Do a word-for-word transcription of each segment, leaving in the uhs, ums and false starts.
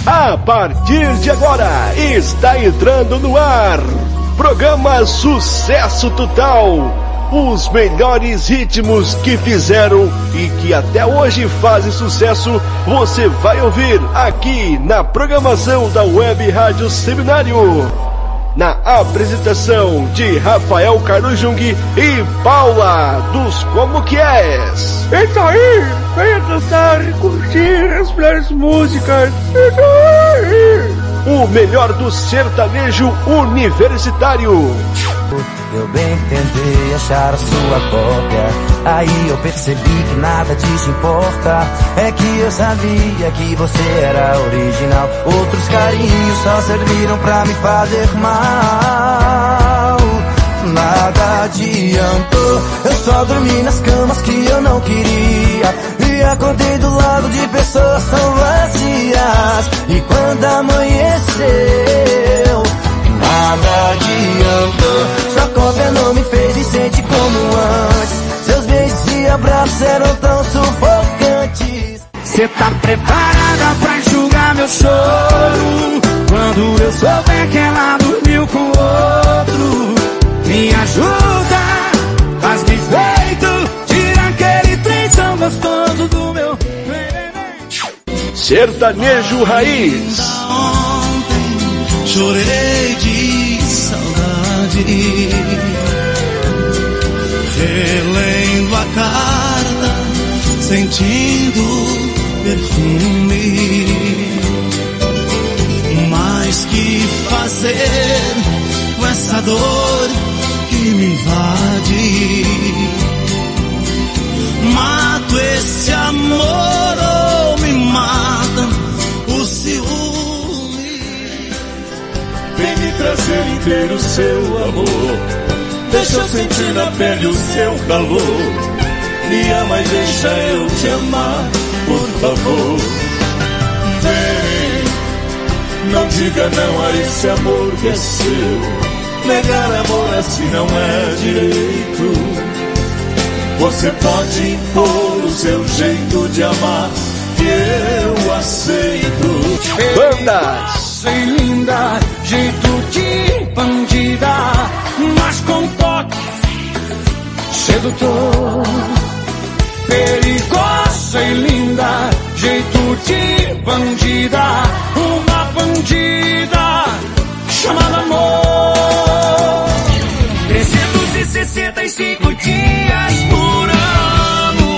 A partir de agora, está entrando no ar, programa Sucesso Total. Os melhores ritmos que fizeram e que até hoje fazem sucesso, você vai ouvir aqui na programação da Web Rádio Seminário. Na apresentação de Rafael Carlos Jung e Paula, dos Como Que És. Isso aí, venha dançar e curtir as melhores músicas. Isso aí. O melhor do sertanejo universitário. Eu bem tentei achar a sua cópia, aí eu percebi que nada disso importa. É que eu sabia que você era original, outros carinhos só serviram pra me fazer mal. Nada adiantou, eu só dormi nas camas que eu não queria, e acordei do lado de pessoas tão vazias. E quando amanheceu, nada adiantou, sua cópia não me fez me sentir como antes. Seus beijos e abraços eram tão sufocantes. Cê tá preparada pra enxugar meu choro quando eu souber que ela dormiu com outro? Me ajuda, faz-me feito, tira aquele trem tão gostoso do meu... Sertanejo Raiz. Ontem chorei de saudade, relendo a carta, sentindo perfume. Mas que fazer com essa dor que me invade? Mato esse amor ou me mata o ciúme? Vem me trazer inteiro o seu amor, deixa eu sentir na pele o seu calor. Me ama e deixa eu te amar, por favor. Vem, não diga não a esse amor que é seu. Negar amor assim não é direito. Você pode impor o seu jeito de amar, que eu aceito. Bandas. Sem linda, jeito de bandida, mas com toque sedutor. Perigosa e linda, jeito de bandida, uma bandida chamada amor. trezentos e sessenta e cinco dias por ano,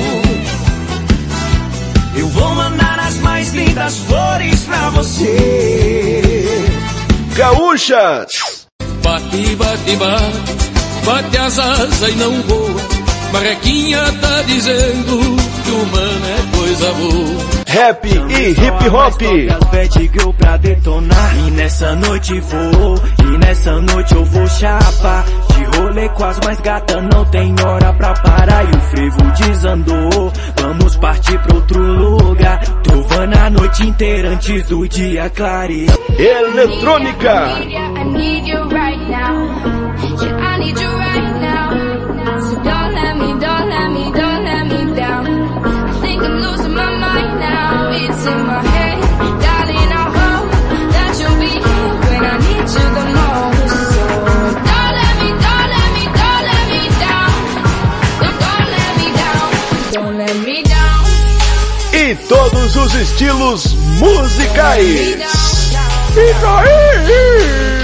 eu vou mandar as mais lindas flores pra você. Gaúchas. Bate, bate, bate, bate as asas e não voa. Marrequinha tá dizendo que o mano é coisa boa. Rap e hip hop. Bad girl pra detonar. E nessa noite vou, e nessa noite eu vou chapar. De rolê com as mais gatas, não tem hora pra parar. E o frevo desandou, vamos partir pra outro lugar. Trovando a noite inteira antes do dia clarear. Eletrônica. I need you right now. Yeah, I need you right now. So don't let me, don't let me, don't let me down. I think I'm losing my mind now. It's in my head, darling, I hope that you'll be here when I need you the most. So don't let me, don't let me, don't let me down. Don't, don't let me down. Don't let me down. E todos os estilos musicais. Isso aí!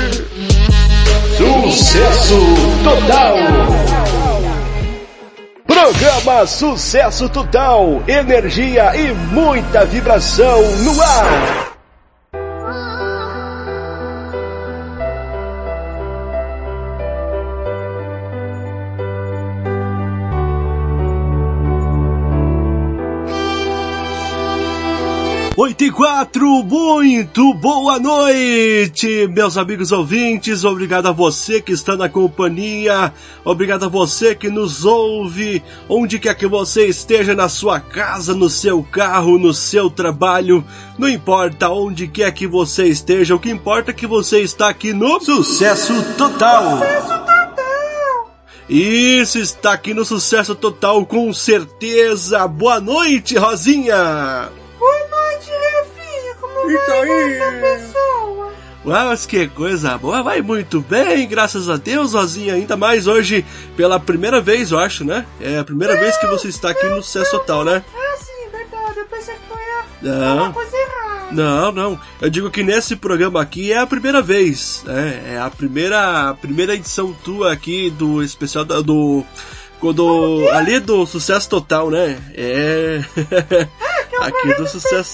Sucesso total! Programa Sucesso Total, energia e muita vibração no ar. oito e quatro, muito boa noite, meus amigos ouvintes. Obrigado a você que está na companhia, obrigado a você que nos ouve, onde quer que você esteja, na sua casa, no seu carro, no seu trabalho, não importa onde quer que você esteja, o que importa é que você está aqui no Sucesso Total. Sucesso Total! Isso, está aqui no Sucesso Total, com certeza. Boa noite, Rosinha! Boa noite, Rafinha, como Isso aí. Uau, mas que coisa boa, vai muito bem, graças a Deus, Rosinha, ainda mais hoje pela primeira vez, eu acho, né? É a primeira não, vez que você está aqui no Sucesso Total, né? Ah, sim, verdade, eu pensei que foi a... não. uma coisa errada. Não, não, eu digo que nesse programa aqui é a primeira vez, né? É a primeira, a primeira edição tua aqui do especial do... do quando, ali do Sucesso Total, né? É... Ah, que é um aqui do Sucesso...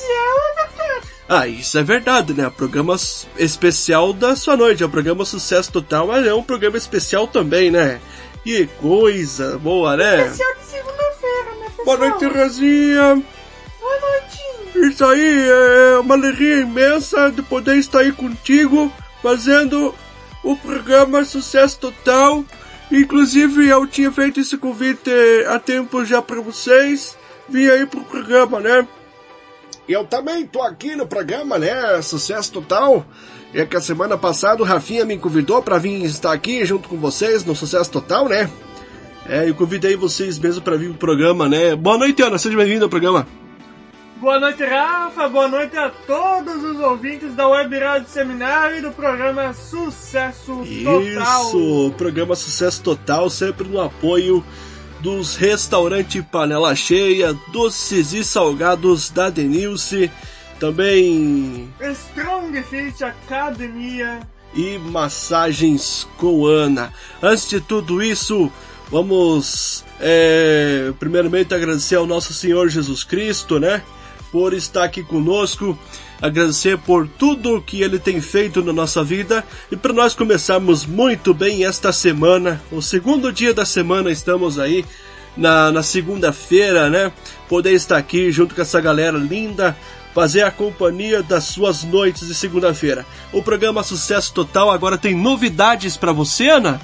Ah, isso é verdade, né? O programa especial da sua noite, é o programa Sucesso Total, mas é um programa especial também, né? Que coisa boa, né? Especial de segunda-feira, né, pessoal? Boa noite, Rosinha. Boa noite. Isso aí, é uma alegria imensa de poder estar aí contigo, fazendo o programa Sucesso Total. Inclusive, eu tinha feito esse convite há tempo já pra vocês. Vim aí pro programa, né? Eu também tô aqui no programa, né? Sucesso Total. É que a semana passada o Rafinha me convidou pra vir estar aqui junto com vocês no Sucesso Total, né? É, eu convidei vocês mesmo pra vir pro programa, né? Boa noite, Ana. Seja bem-vindo ao programa. Boa noite, Rafa. Boa noite a todos os ouvintes da Web Rádio Seminário e do programa Sucesso Total. Isso, programa Sucesso Total, sempre no apoio dos restaurantes Panela Cheia, doces e salgados da Denilce, também Strong Fit Academia e massagens com Ana. Antes de tudo isso, vamos é, primeiramente agradecer ao nosso Senhor Jesus Cristo, né, por estar aqui conosco, agradecer por tudo que Ele tem feito na nossa vida, e para nós começarmos muito bem esta semana, o segundo dia da semana, estamos aí na, na segunda-feira, né, poder estar aqui junto com essa galera linda, fazer a companhia das suas noites de segunda-feira. O programa Sucesso Total agora tem novidades para você, Ana?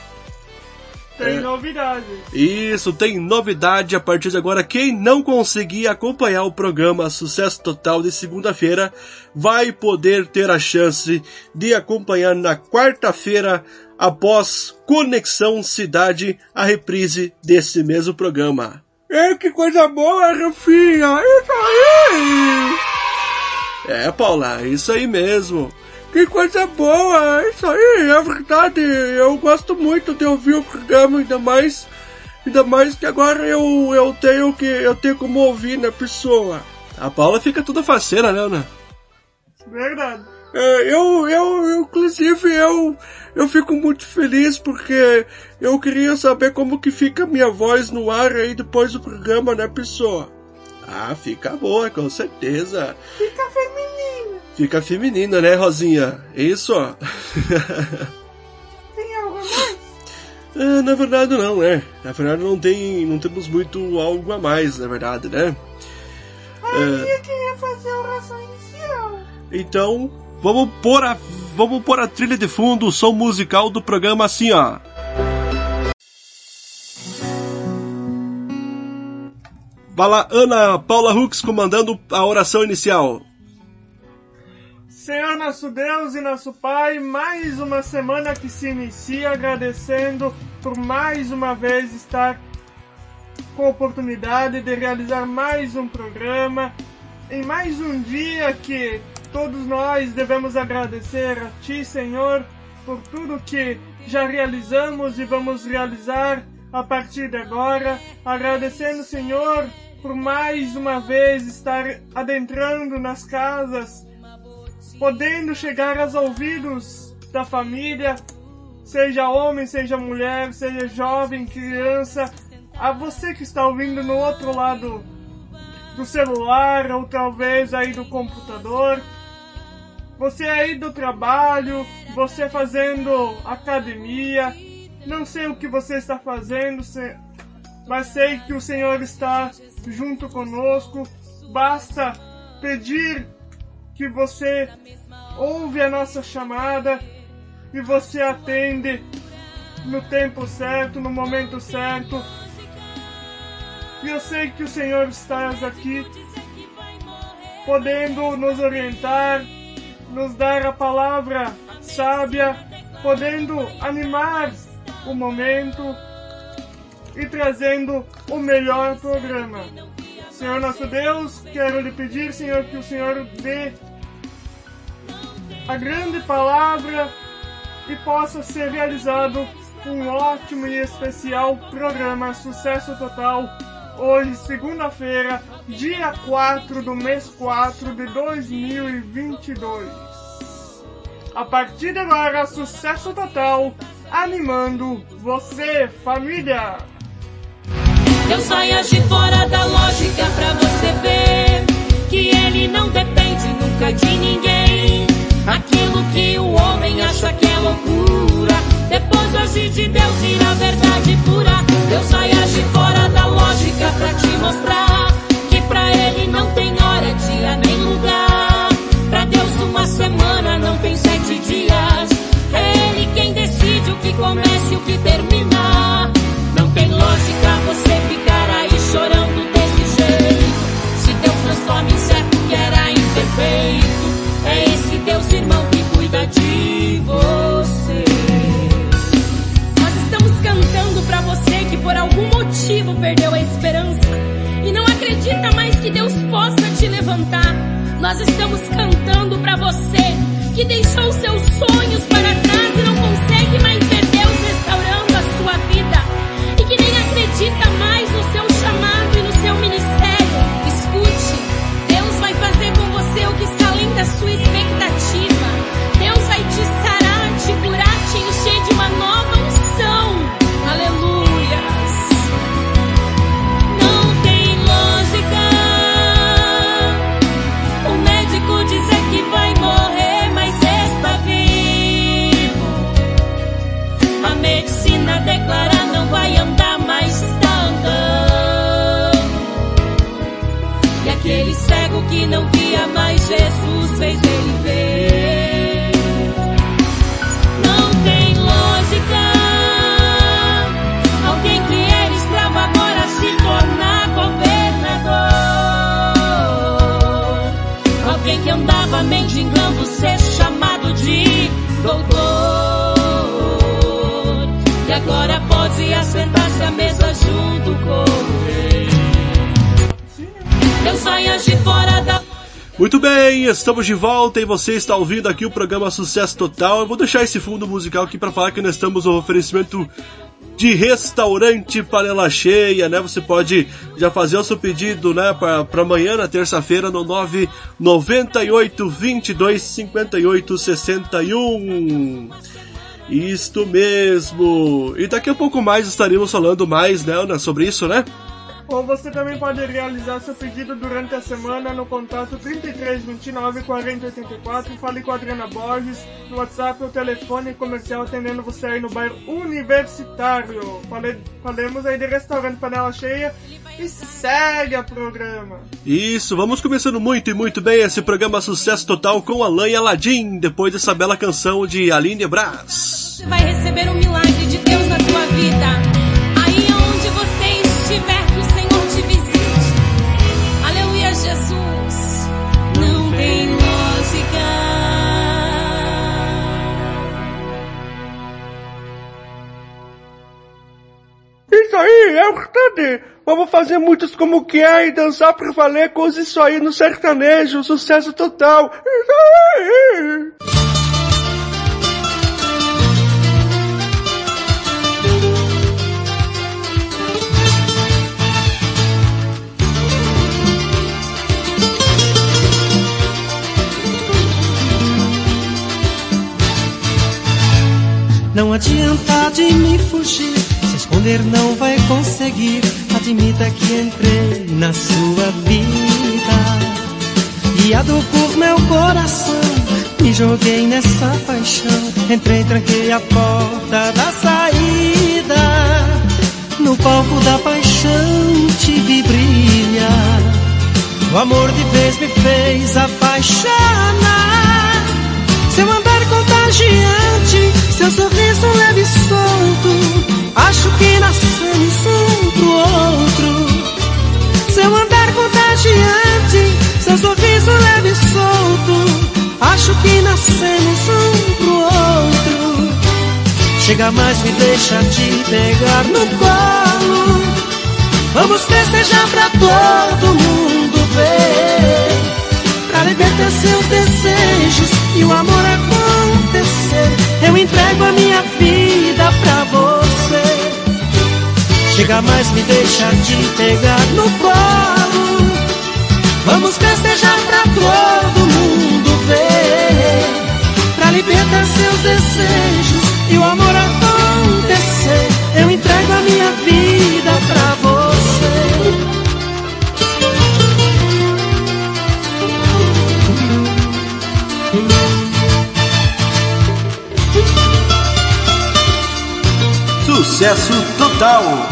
Tem é. novidade. Isso, tem novidade a partir de agora. Quem não conseguir acompanhar o programa Sucesso Total de segunda-feira vai poder ter a chance de acompanhar na quarta-feira, após Conexão Cidade, a reprise desse mesmo programa. É, que coisa boa, Rafinha! Isso aí! É, Paula, isso aí mesmo. Que coisa boa, isso aí, é verdade, eu gosto muito de ouvir o programa, ainda mais, ainda mais que agora eu, eu tenho que, eu tenho como ouvir, né, pessoa. A Paula fica toda faceira, né, Ana? Verdade. É, eu, eu, eu, inclusive, eu, eu fico muito feliz porque eu queria saber como que fica a minha voz no ar aí depois do programa, né, pessoa? Ah, fica boa, com certeza. Fica feminina. Fica feminina, né, Rosinha? Isso, ó. Tem algo a mais? É, na verdade não, né? Na verdade não tem, não temos muito algo a mais, na verdade, né? Ah, é... eu queria fazer a oração inicial. Então, vamos pôr a, vamos pôr a trilha de fundo, o som musical do programa assim, ó. Vai lá, Ana Paula Hux comandando a oração inicial. Senhor nosso Deus e nosso Pai, mais uma semana que se inicia, agradecendo por mais uma vez estar com a oportunidade de realizar mais um programa, em mais um dia que todos nós devemos agradecer a Ti, Senhor, por tudo que já realizamos e vamos realizar a partir de agora, agradecendo, Senhor, por mais uma vez estar adentrando nas casas, podendo chegar aos ouvidos da família, seja homem, seja mulher, seja jovem, criança, a você que está ouvindo no outro lado do celular ou talvez aí do computador, você aí do trabalho, você fazendo academia, não sei o que você está fazendo, mas sei que o Senhor está junto conosco, basta pedir que você ouve a nossa chamada e você atende no tempo certo, no momento certo. E eu sei que o Senhor está aqui, podendo nos orientar, nos dar a palavra sábia, podendo animar o momento e trazendo o melhor programa. Senhor nosso Deus, quero lhe pedir, Senhor, que o Senhor dê a grande palavra e possa ser realizado um ótimo e especial programa Sucesso Total, hoje, segunda-feira, dia quatro do mês quatro de dois mil e vinte e dois. A partir de agora, Sucesso Total, animando você, família! Eu saio de fora da lógica pra você ver que ele não depende nunca de ninguém. Aquilo que o homem acha que é loucura, depois hoje de Deus ir a verdade pura. Eu saio de fora da lógica pra te mostrar que pra ele não tem hora, dia nem lugar. Pra Deus uma semana não tem sete dias. É ele quem decide o que começa e o que termina. Não tem lógica você ficar aí chorando desse jeito. Se Deus transforma em certo que era imperfeito, é esse Deus, irmão, que cuida de você. Nós estamos cantando pra você que por algum motivo perdeu a esperança e não acredita mais que Deus possa te levantar. Nós estamos cantando pra você que deixou seus sonhos para trás e não consegue mais ver Deus restaurando a sua vida e que nem acredita mais no seu chamado e no seu ministério. Escute, Deus vai fazer com você o que está além da sua expectativa. Deus vai te sarar, te curar, te encher de uma nova unção. Aleluias. Não tem lógica o médico dizer que vai morrer, mas está vivo. A medicina declara não vai andar, mas está andando. E aquele cego que não via mais, Jesus fez ele ver. Não tem lógica alguém que era escravo agora se tornar governador. Alguém que andava mendigando ser chamado de doutor. E agora pode assentar-se à mesa junto com ele. Eu saio de fora da... Muito bem, estamos de volta e você está ouvindo aqui o programa Sucesso Total. Eu vou deixar esse fundo musical aqui para falar que nós estamos no oferecimento de restaurante Panela Cheia, né? Você pode já fazer o seu pedido, né, para amanhã, na terça-feira, no nove nove oito, vinte e dois, cinquenta e oito, sessenta e um. Isto mesmo. E daqui a pouco mais estaremos falando mais, né, sobre isso, né? Ou você também pode realizar seu pedido durante a semana no contato trinta e três, vinte e nove, quarenta, oitenta e quatro. Fale com a Adriana Borges no WhatsApp ou telefone comercial atendendo você aí no bairro Universitário. Fale, falemos aí de restaurante Panela Cheia e segue a programa. Isso, vamos começando muito e muito bem esse programa Sucesso Total com Alain e Aladim, depois dessa bela canção de Aline Brás. Você vai receber um milagre de Deus na tua vida. Aí onde você estiver, que o Senhor te visite. Aleluia, Jesus. Não tem lógica. Isso aí, é verdade. Vamos fazer muitos como que é e dançar pra valer com isso aí no sertanejo. Sucesso total. Isso aí. Não adianta de me fugir, se esconder não vai conseguir. Admita que entrei na sua vida e a dor por meu coração. Me joguei nessa paixão, entrei, tranquei a porta da saída. No palco da paixão te vi brilhar. O amor de vez me fez apaixonar. Seu andar contagiante, seu sorriso leve e solto, acho que nascemos um pro outro. Seu andar contagiante, seu sorriso leve e solto, acho que nascemos um pro outro. Chega mais, me deixa te pegar no colo. Vamos festejar pra todo mundo ver, pra libertar seus desejos e o amor é Chega mais, me deixa te pegar no colo. Vamos festejar pra todo mundo ver, pra libertar seus desejos e o amor acontecer. Eu entrego a minha vida pra você. Sucesso total.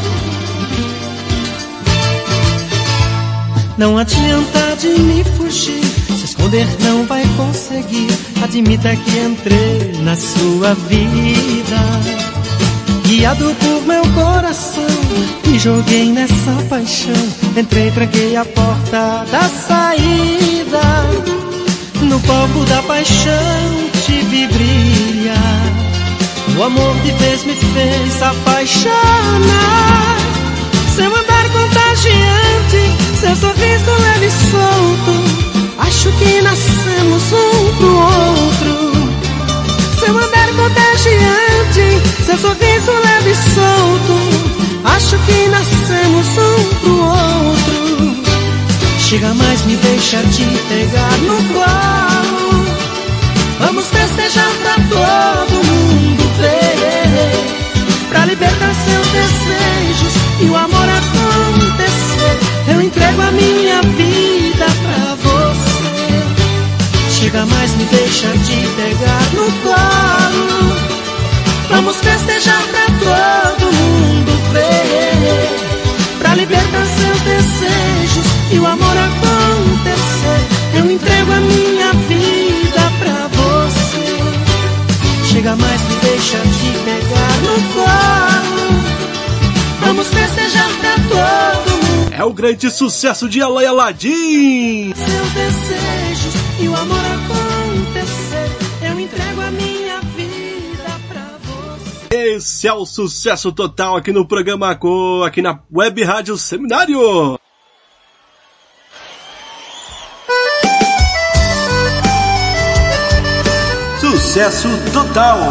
Não adianta de me fugir, se esconder não vai conseguir. Admita que entrei na sua vida, guiado por meu coração, me joguei nessa paixão. Entrei, tranquei a porta da saída. No palco da paixão te vi brilhar. O amor de vez me fez apaixonar. Seu andar contagiante, seu sorriso leve e solto, acho que nascemos um pro outro. Seu andar contagiante, seu sorriso leve e solto, acho que nascemos um pro outro. Chega mais, me deixa te pegar no colo. Vamos festejar pra todo mundo ver, pra libertar seus desejos e o amor acontecer. Eu entrego a minha vida pra você. Chega mais, me deixa te pegar no colo. Vamos festejar pra todo mundo ver, pra libertar seus desejos e o amor acontecer. Eu entrego a minha vida pra você. Chega mais, me deixa te pegar no colo. Vamos festejar pra todo mundo. É o grande sucesso de Alain Aladim. Seus desejos e o amor acontecer. Eu entrego a minha vida pra você. Esse é o sucesso total aqui no programa Co, aqui na Web Rádio Seminário. Sucesso total.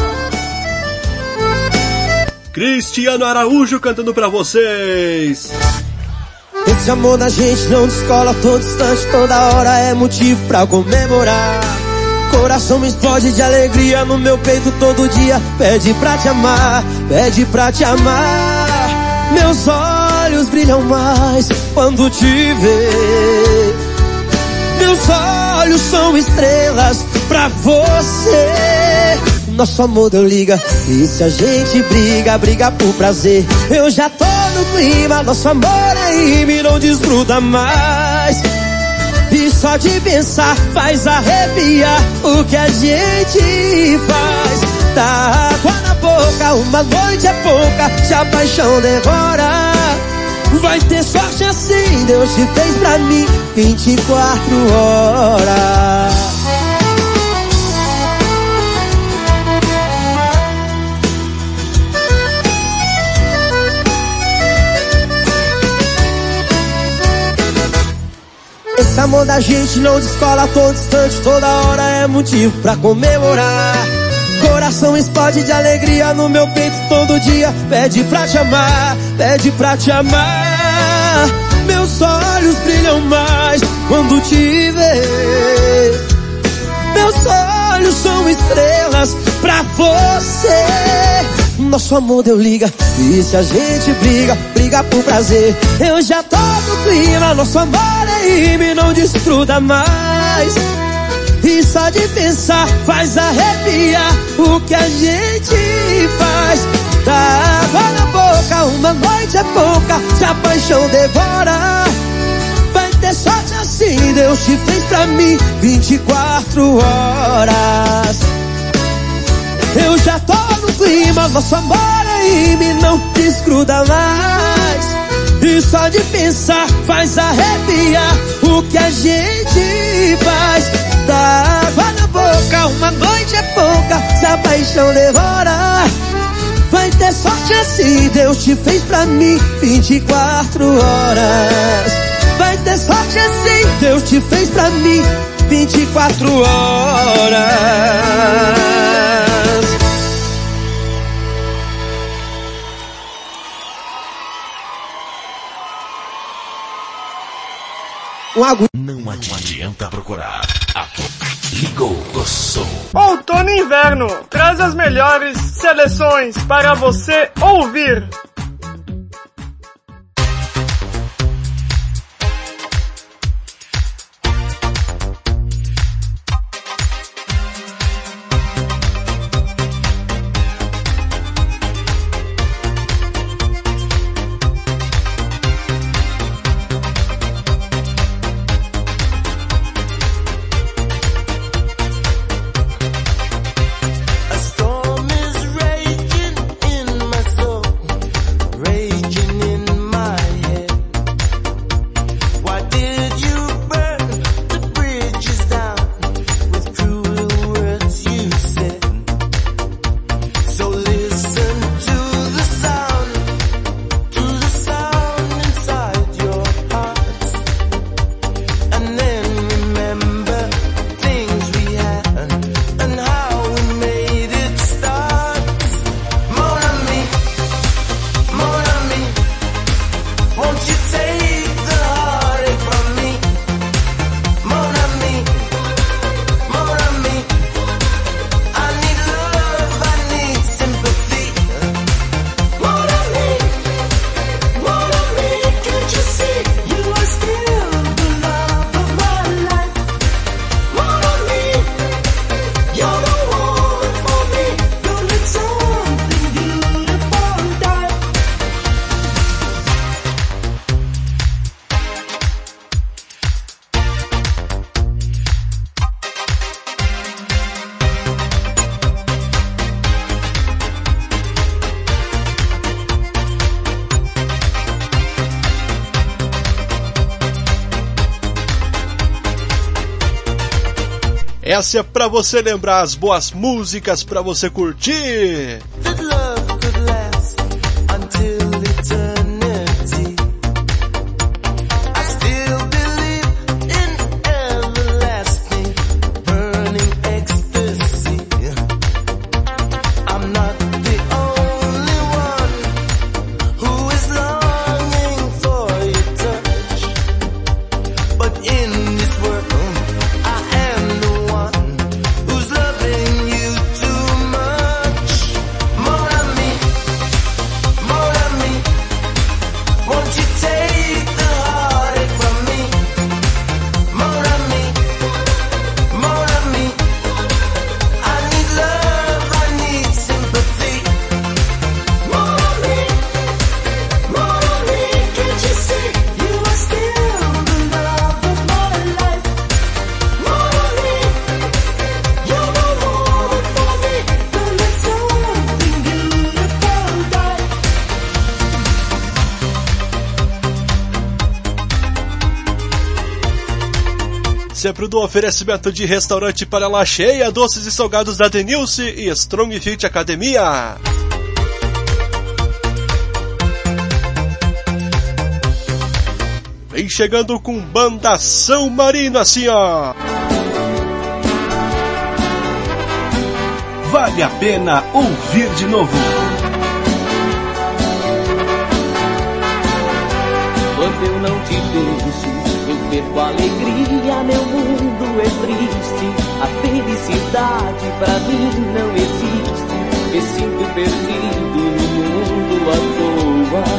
Cristiano Araújo cantando pra vocês. Esse amor da gente não descola, todo instante, toda hora é motivo pra comemorar. Coração me explode de alegria no meu peito todo dia. Pede pra te amar, pede pra te amar. Meus olhos brilham mais quando te ver. Meus olhos são estrelas pra você. Nosso amor deu liga, e se a gente briga, briga por prazer. Eu já tô no clima, nosso amor é ime, não desgruda mais. E só de pensar faz arrepiar o que a gente faz. Dá água na boca, uma noite é pouca, se a paixão devora. Vai ter sorte assim, Deus te fez pra mim vinte e quatro horas. Esse amor da gente não descola, todo instante, toda hora é motivo pra comemorar. Coração explode de alegria no meu peito todo dia. Pede pra te amar, pede pra te amar. Meus olhos brilham mais quando te ver. Meus olhos são estrelas pra você. Nosso amor deu liga, e se a gente briga, briga por prazer. Eu já tô no clima, nosso amor é ime, não desgruda mais. E só de pensar faz arrepiar o que a gente faz. Dá água na boca, uma noite é pouca, se a paixão devora. Vai ter sorte assim, Deus te fez pra mim vinte e quatro horas. Eu já tô no clima, nosso amor é ime, não desgruda mais. E só de pensar faz arrepiar o que a gente faz. Dá água na boca, uma noite é pouca, se a paixão devora. Vai ter sorte assim, Deus te fez pra mim vinte e quatro horas. Vai ter sorte assim, Deus te fez pra mim vinte e quatro horas. um agu... Não adianta procurar. Ligou o som. Outono e inverno traz as melhores seleções para você ouvir. Essa é pra você lembrar as boas músicas pra você curtir. Sempre do oferecimento de restaurante para lá cheia, doces e salgados da Denilce e Strong Fit Academia. Vem chegando com Banda São Marino assim, ó. Vale a pena ouvir de novo. Quando eu não te vejo, eu perco a alegria, meu mundo é triste. A felicidade pra mim não existe. Me sinto perdido no mundo à toa.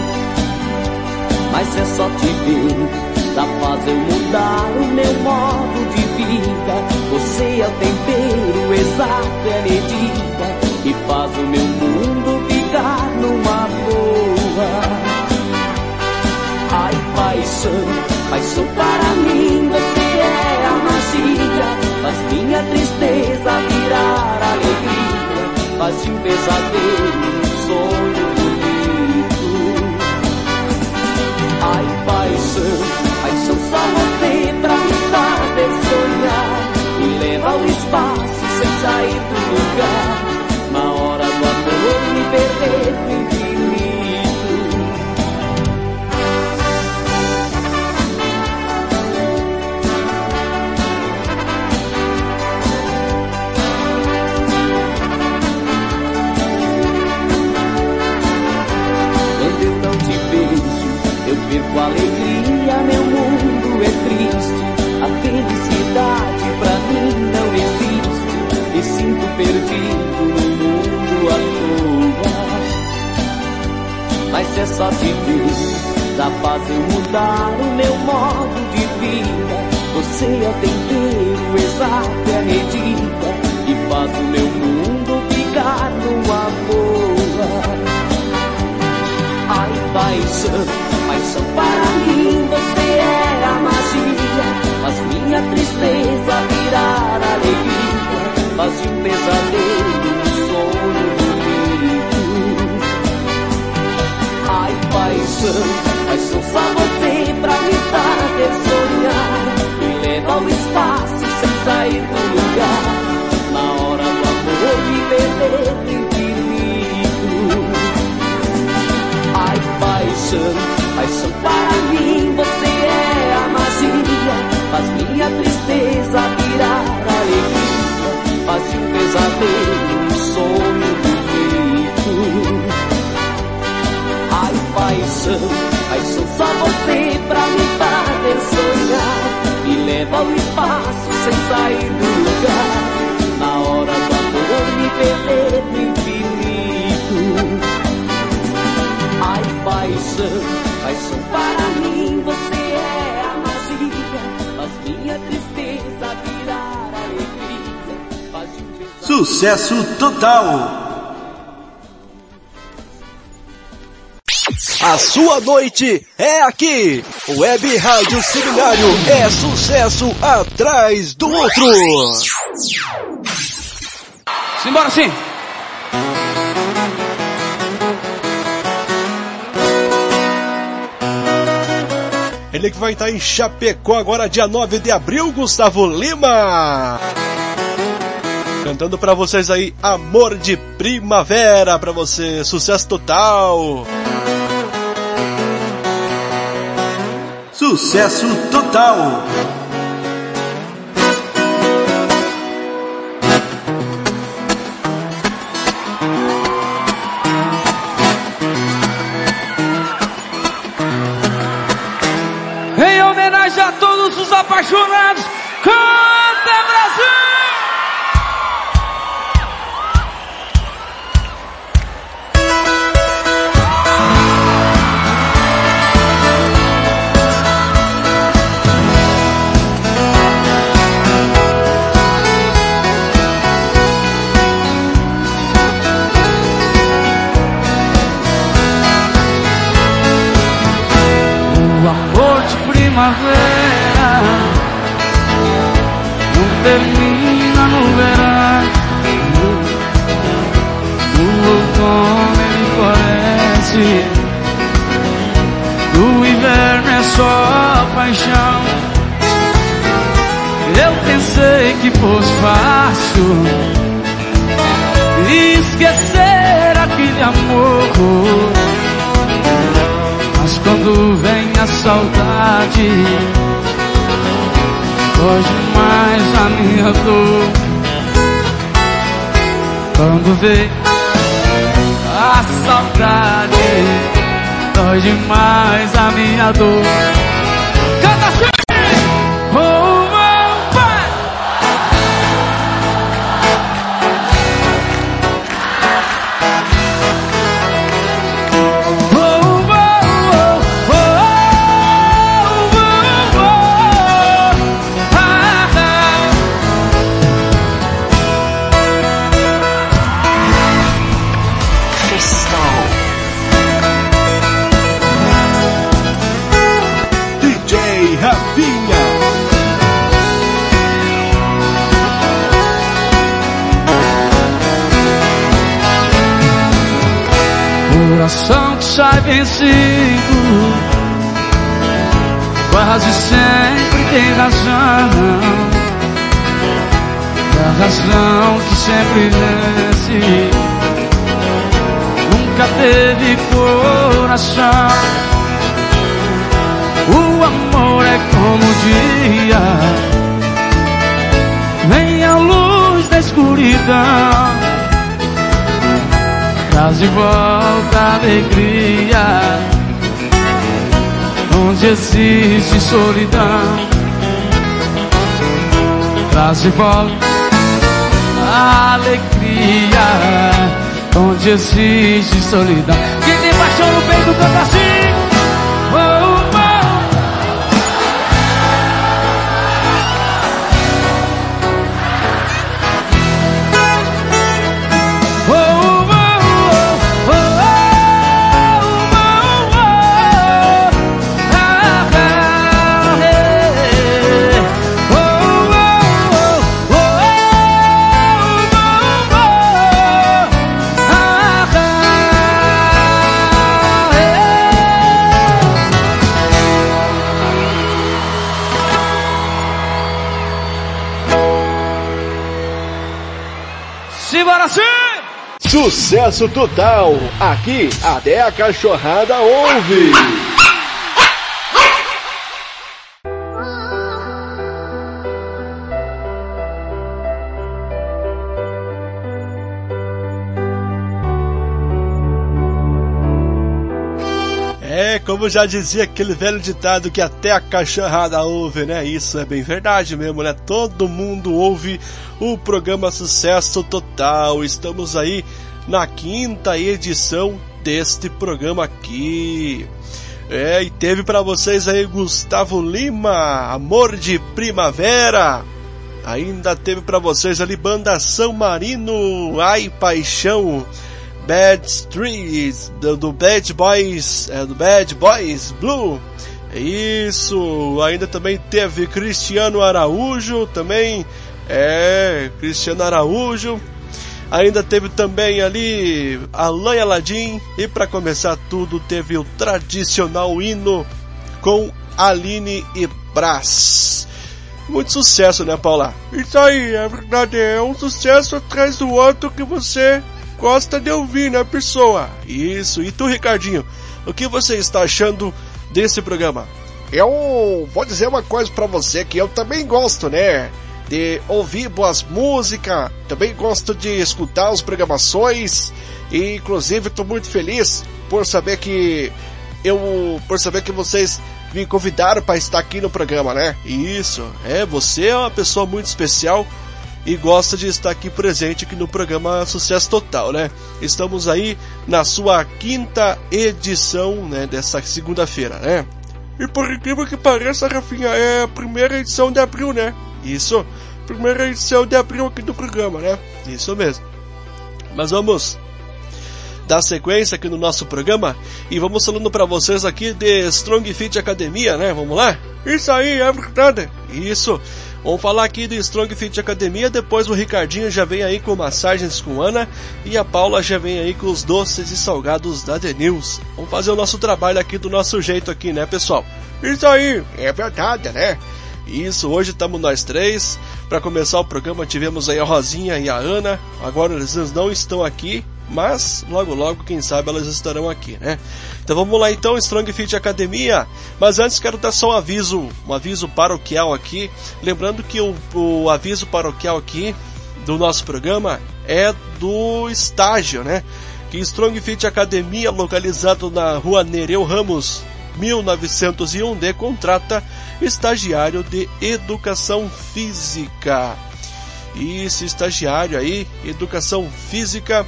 Mas é só te ver, dá faz eu mudar o meu modo de vida. Você é o tempero exato, é a medida que faz o meu mundo ficar numa boa. Ai, paixão, paixão para mim, você é a magia. Faz minha tristeza virar alegria. Faz de um pesadelo um sonho bonito. Ai, paixão, paixão só você pra me fazer sonhar. Me leva ao espaço sem sair do só te ver já faz eu mudar o meu modo de vida. Você é o tempero exato, é a medida que faz o meu mundo ficar numa boa. Ai, paixão, paixão para mim, você é a magia. Faz minha tristeza virar alegria, faz de um pesadelo um sonho bonito. Ai, paixão, paixão só você pra me fazer sonhar, me leva ao espaço sem sair do lugar, na hora do amor me perder no infinito. Ai, paixão, paixão para mim, você é a magia, faz minha tristeza virar alegria, faz de um pesadelo um sonho bonito. Ai, paixão, paixão só você pra me fazer sonhar, me leva ao espaço sem sair do lugar, na hora do amor me perder no infinito. Ai, paixão, paixão para mim, você é a magia, faz minha tristeza virar alegria, faz de um pesadelo. Sucesso total! A sua noite é aqui. Web Rádio Seminário é sucesso atrás do outro. Simbora sim. Ele que vai estar em Chapecó agora dia nove de abril, Gustavo Lima. Cantando pra vocês aí Amor de Primavera pra você, sucesso total. Sucesso total. Em homenagem a todos os apaixonados, canta Brasil! Primavera não termina no verão, o outono ele floresce, o inverno é só paixão. Eu pensei que fosse fácil esquecer aquele amor, mas quando vem a saudade, dói demais a minha dor. Quando vem a saudade, dói demais a minha dor. Canta assim! Oh, meu pai! Coração que sai vencido quase sempre tem razão, e a razão que sempre vence nunca teve coração. O amor é como o dia, vem a luz da escuridão, traz de volta a alegria onde existe solidão. Traz de volta a alegria onde existe solidão. Quem tem paixão coração no peito canta assim. Oh, oh. Sucesso total! Aqui até a cachorrada ouve! É, como já dizia aquele velho ditado que até a cachorrada ouve, né? Isso é bem verdade mesmo, né? Todo mundo ouve o programa Sucesso Total. Estamos aí na quinta edição deste programa aqui. É, e teve pra vocês aí Gustavo Lima, Amor de Primavera. Ainda teve pra vocês ali Banda São Marino, Ai Paixão, Bad Streets, do, do Bad Boys, é, do Bad Boys Blue. Isso, ainda também teve Cristiano Araújo, também, é, Cristiano Araújo. Ainda teve também ali Alain Aladim. E para começar tudo teve o tradicional hino com Aline e Brás. Muito sucesso, né, Paula? Isso aí, é verdade, é um sucesso atrás do outro que você gosta de ouvir, né, pessoa? Isso, e tu, Ricardinho, o que você está achando desse programa? Eu vou dizer uma coisa pra você, que eu também gosto, né, de ouvir boas músicas, também gosto de escutar as programações, e inclusive estou muito feliz por saber que eu, por saber que vocês me convidaram para estar aqui no programa, né? Isso, é, você é uma pessoa muito especial e gosta de estar aqui presente aqui no programa Sucesso Total, né? Estamos aí na sua quinta edição, né, dessa segunda-feira, né? E por incrível que pareça, Rafinha, é a primeira edição de abril, né? Isso, primeira edição de abril aqui do programa, né? Isso mesmo. Mas vamos dar sequência aqui no nosso programa e vamos falando pra vocês aqui de Strong Fit Academia, né? Vamos lá? Isso aí, é verdade. Isso. Vamos falar aqui de Strong Fit Academia, depois o Ricardinho já vem aí com massagens com Ana e a Paula já vem aí com os doces e salgados da Denils. Vamos fazer o nosso trabalho aqui do nosso jeito aqui, né, pessoal? Isso aí, é verdade, né? Isso, hoje estamos nós três. Para começar o programa tivemos aí a Rosinha e a Ana. Agora eles não estão aqui, mas logo logo, quem sabe, elas estarão aqui, né? Então vamos lá então, Strong Fit Academia. Mas antes quero dar só um aviso, um aviso paroquial aqui. Lembrando que o, o aviso paroquial aqui do nosso programa é do estágio, né? Que Strong Fit Academia, localizado na rua Nereu Ramos, mil novecentos e um D, contrata estagiário de educação física. Isso, estagiário aí, educação física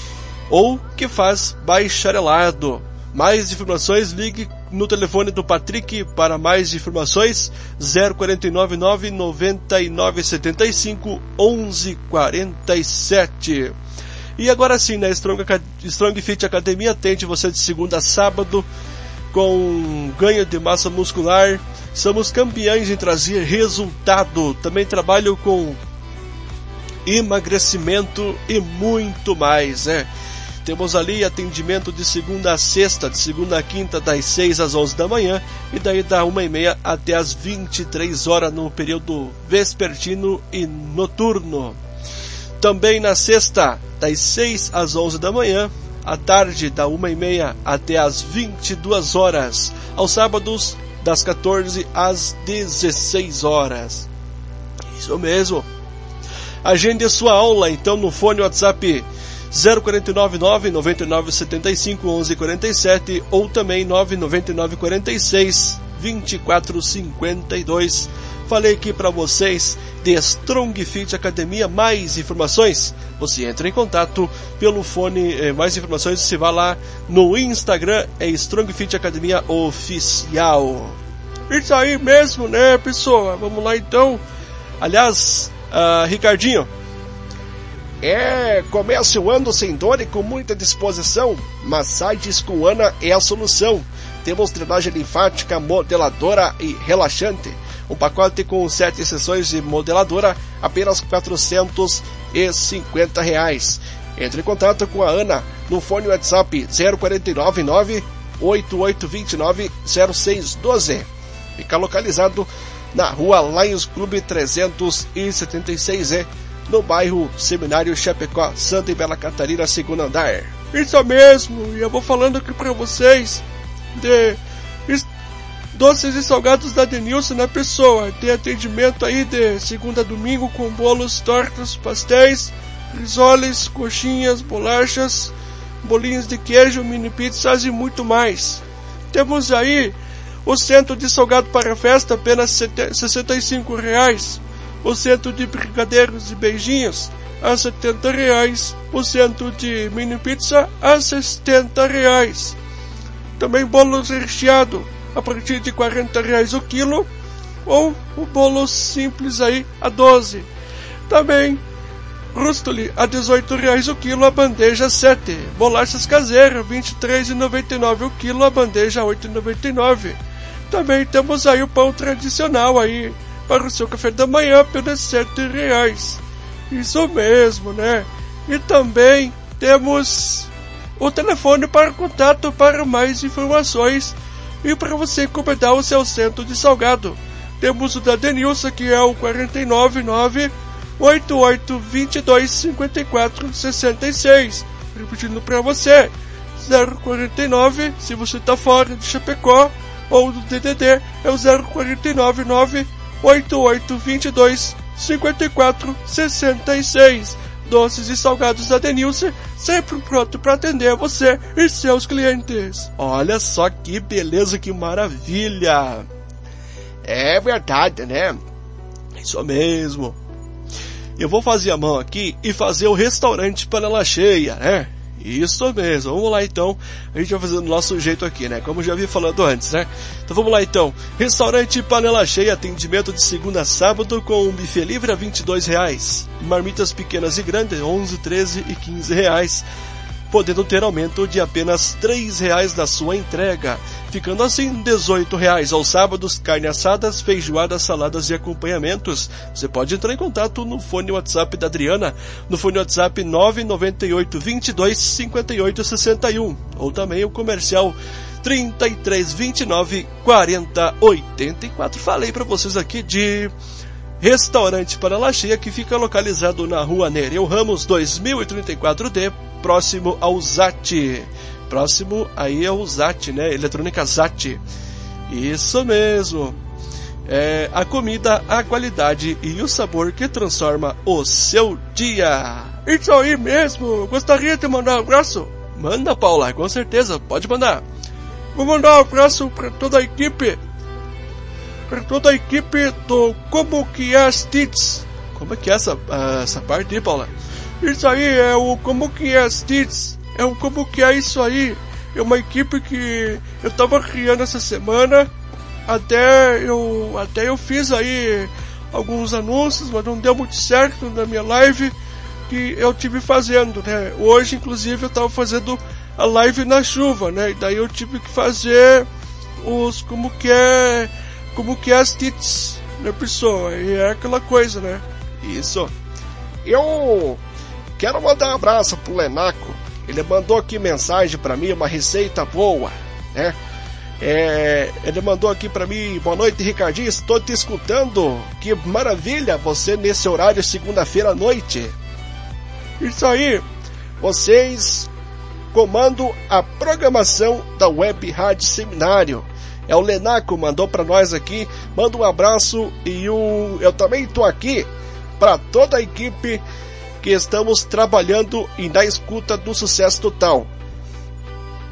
ou que faz bacharelado. Mais informações, ligue no telefone do Patrick para mais informações, zero quatro nove nove, nove nove sete cinco, onze quarenta e sete. E agora sim, né, Strong, Strong Fit Academia atende você de segunda a sábado com ganho de massa muscular. Somos campeões em trazer resultado. Também trabalho com emagrecimento e muito mais, né? Temos ali atendimento de segunda a sexta, de segunda a quinta, das seis às onze da manhã, e daí da uma e meia até as vinte e três horas no período vespertino e noturno. Também na sexta, das seis às onze da manhã, à tarde da uma e meia até as vinte e duas horas, aos sábados das quatorze às dezesseis horas. Isso mesmo. Agende sua aula então no fone WhatsApp zero quatro nove nove, nove nove sete cinco, onze quarenta e sete ou também nove nove nove quatro seis, vinte e quatro cinquenta e dois. Falei aqui para vocês de Strong Fit Academia. Mais informações, você entra em contato pelo fone. Eh, mais informações, você vai lá no Instagram, é Strong Fit Academia Oficial. Isso aí mesmo, né, pessoal? Vamos lá então. Aliás, uh, Ricardinho, é, comece o ano sem dor e com muita disposição. Massagens com Ana é a solução. Temos drenagem linfática, modeladora e relaxante. Um pacote com sete sessões de modeladora, apenas quatrocentos e cinquenta reais. Entre em contato com a Ana no fone WhatsApp zero quatro nove nove, oito oito dois nove, zero seis um dois. Fica localizado na rua Lions Clube trezentos e setenta e seis E, no bairro Seminário Chapecó, Santa e Bela Catarina, segundo andar. Isso mesmo, e eu vou falando aqui pra vocês de doces e salgados da Denilson, né, pessoa? Tem atendimento aí de segunda a domingo com bolos, tortas, pastéis, risoles, coxinhas, bolachas, bolinhos de queijo, mini pizzas e muito mais. Temos aí o centro de salgado para festa, apenas sessenta e cinco reais. O centro de brigadeiros e beijinhos, a setenta reais. O centro de mini pizza, a setenta reais. Também bolos recheado a partir de quarenta reais o quilo, ou o bolo simples aí a doze. Também Rustoli a dezoito reais o quilo, a bandeja sete. Bolachas caseiras vinte e três reais e noventa e nove o quilo, a bandeja oito reais e noventa e nove. Também temos aí o pão tradicional aí para o seu café da manhã apenas sete reais. Isso mesmo, né? E também temos o telefone para contato para mais informações e para você encomendar o seu centro de salgado. Temos o da Denilson, que é o quatro nove nove, oito oito dois dois, cinco quatro seis seis. Repetindo para você, zero quatro nove, se você está fora de Chapecó, ou do D D D, é o zero quatro nove nove, oito oito dois dois, cinco quatro seis seis. Doces e salgados da Denilson, sempre pronto para atender você e seus clientes. Olha só que beleza, que maravilha. É verdade, né? Isso mesmo. Eu vou fazer a mão aqui e fazer o restaurante panela cheia, né? Isso mesmo, vamos lá então. A gente vai fazer do nosso jeito aqui, né? Como já vi falando antes, né? Então vamos lá então. Restaurante panela cheia, atendimento de segunda a sábado com um buffet livre a vinte e dois reais. Marmitas pequenas e grandes, onze, treze e quinze reais. Podendo ter aumento de apenas três reais na sua entrega. Ficando assim dezoito reais. Aos sábados, carne assadas, feijoadas, saladas e acompanhamentos. Você pode entrar em contato no fone WhatsApp da Adriana, no fone WhatsApp nove nove oito, vinte e dois, cinquenta e oito, sessenta e um, ou também o comercial trinta e três, vinte e nove, quarenta, oitenta e quatro. Falei para vocês aqui de Restaurante Panela Cheia, que fica localizado na rua Nereu Ramos dois mil e trinta e quatro D, próximo ao Zat. Próximo aí ao Zat, né? Eletrônica Zat. Isso mesmo. É a comida, a qualidade e o sabor que transforma o seu dia. Isso aí mesmo. Gostaria de mandar um abraço? Manda, Paula, com certeza. Pode mandar. Vou mandar um abraço para toda a equipe. Para toda a equipe do Como Que É as Tits. Como é que é essa, essa parte aí, Paula? Isso aí é o Como Que É as Tits. É um Como Que É isso aí. É uma equipe que eu tava criando essa semana. Até eu, até eu fiz aí alguns anúncios, mas não deu muito certo na minha live que eu tive fazendo, né? Hoje, inclusive, eu tava fazendo a live na chuva, né? E daí eu tive que fazer os Como Que É, Como Que É as Tits, né, pessoa? E é aquela coisa, né? Isso. Eu quero mandar um abraço pro Lenaco. Ele mandou aqui mensagem pra mim, uma receita boa, né? É, ele mandou aqui pra mim: boa noite, Ricardinho, estou te escutando. Que maravilha, você nesse horário, segunda-feira à noite. Isso aí. Vocês comandam a programação da Web Rádio Seminário. É o Lenaco, mandou pra nós aqui. Manda um abraço. E o, eu também tô aqui pra toda a equipe que estamos trabalhando e na escuta do Sucesso Total.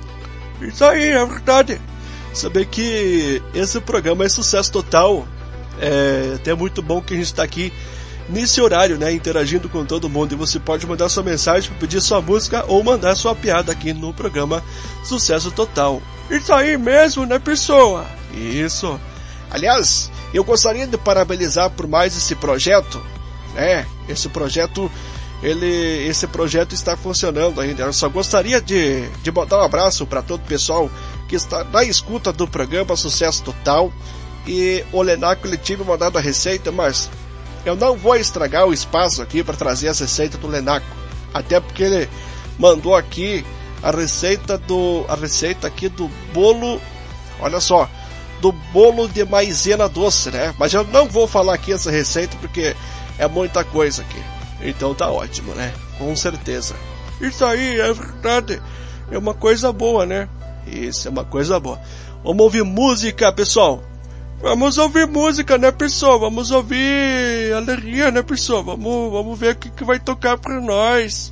Isso aí, é verdade. Saber que esse programa é sucesso total É até muito bom que a gente está aqui nesse horário, né, interagindo com todo mundo, e você pode mandar sua mensagem para pedir sua música ou mandar sua piada aqui no programa Sucesso Total. Isso aí mesmo, né, pessoa? Isso. Aliás, eu gostaria de parabenizar por mais esse projeto, né? Esse projeto, ele, esse projeto está funcionando ainda. Eu só gostaria de, de mandar um abraço para todo o pessoal que está na escuta do programa Sucesso Total. E o Lenaco, ele tinha me mandado a receita, mas eu não vou estragar o espaço aqui para trazer as receitas do Lenaco, até porque ele mandou aqui a receita do a receita aqui do bolo, olha só, do bolo de maisena doce, né? Mas eu não vou falar aqui essa receita porque é muita coisa aqui. Então tá ótimo, né? Com certeza. Isso aí é verdade. É uma coisa boa, né? Isso é uma coisa boa. Vamos ouvir música, pessoal. Vamos ouvir música, né, pessoal? Vamos ouvir alegria, né, pessoal? Vamos, vamos ver o que, que vai tocar pra nós.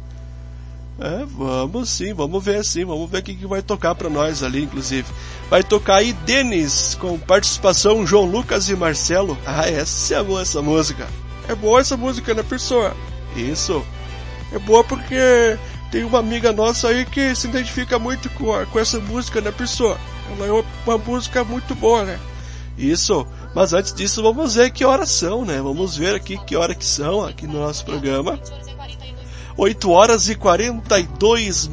É, vamos sim, vamos ver sim, vamos ver o que, que vai tocar pra nós ali, inclusive. Vai tocar aí Denis, com participação João Lucas e Marcelo. Ah, essa é boa essa música. É boa essa música, né, pessoal? Isso. É boa porque tem uma amiga nossa aí que se identifica muito com, a, com essa música, né, pessoal? Ela é uma música muito boa, né? Isso, mas antes disso vamos ver que horas são, né? Vamos ver aqui que hora que são aqui no nosso programa. oito horas e quarenta e dois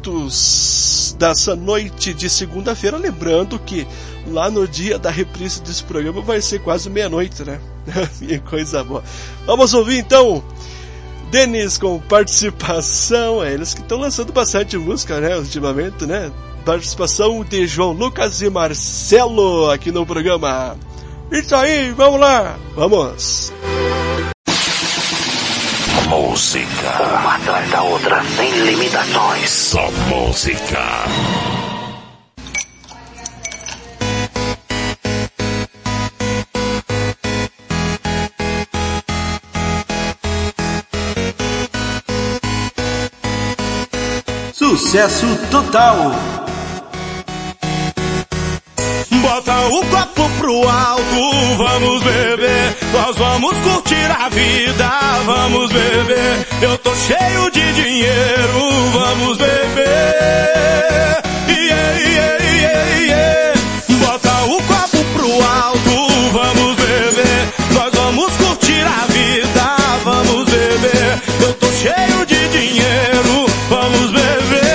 minutos dessa noite de segunda-feira. Lembrando que lá no dia da reprise desse programa vai ser quase meia-noite, né? Que coisa boa. Vamos ouvir então Denis com participação. É eles que estão lançando bastante música, né? Ultimamente, né? Participação de João Lucas e Marcelo aqui no programa. Isso aí, vamos lá, vamos. Música, uma atrás da outra, sem limitações. Só música. Sucesso total. Bota o copo pro alto, vamos beber, nós vamos curtir a vida, vamos beber. Eu tô cheio de dinheiro, vamos beber. Yeah, yeah, yeah, yeah. Bota o copo pro alto, vamos beber, nós vamos curtir a vida, vamos beber. Eu tô cheio de dinheiro, vamos beber.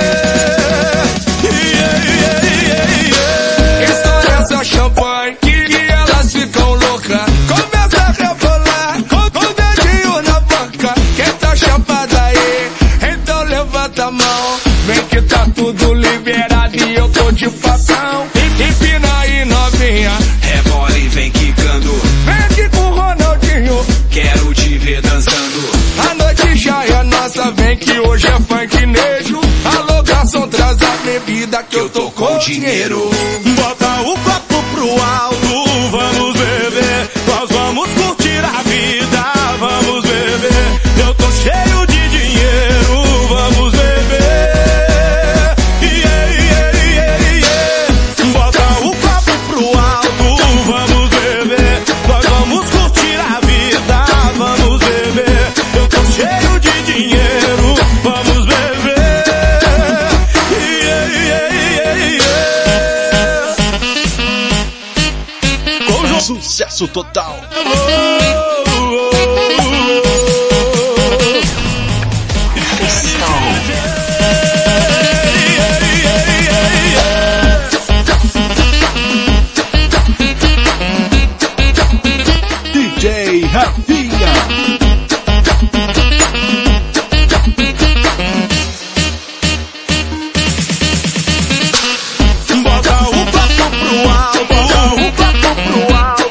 Champanhe, que, que elas ficam loucas. Começa a rebolar com, com o dedinho na boca. Quem tá chapada aí, então levanta a mão. Vem que tá tudo liberado e eu tô de papão. Empina aí novinha, rebola e vem quicando. Vem aqui com o Ronaldinho, quero te ver dançando. A noite já é nossa, vem que hoje é funknejo. Alô garçom, traz a bebida que eu tô com dinheiro. Bota o copo pro alto, vamos beber, nós vamos curtir a vida, vamos beber. Eu tô cheio de dinheiro, vamos beber. Yeah, yeah, yeah, yeah. Bota o copo pro alto, vamos beber, nós vamos curtir a vida, vamos beber. Eu tô cheio de dinheiro, vamos beber. Yeah, yeah, yeah, yeah. Sucesso total. D J Rafinha. Bota o papo pro alto, bota o papo pro alto.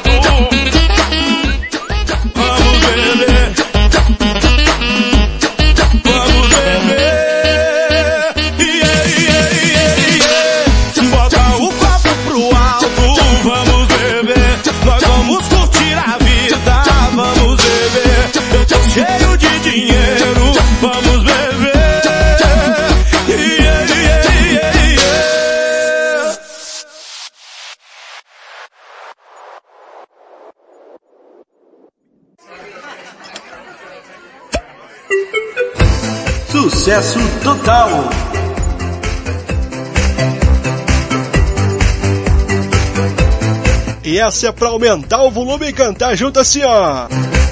Cheio de dinheiro, vamos beber. Yeah, yeah, yeah, yeah. sucesso total. E essa é pra aumentar o volume e cantar junto assim, ó.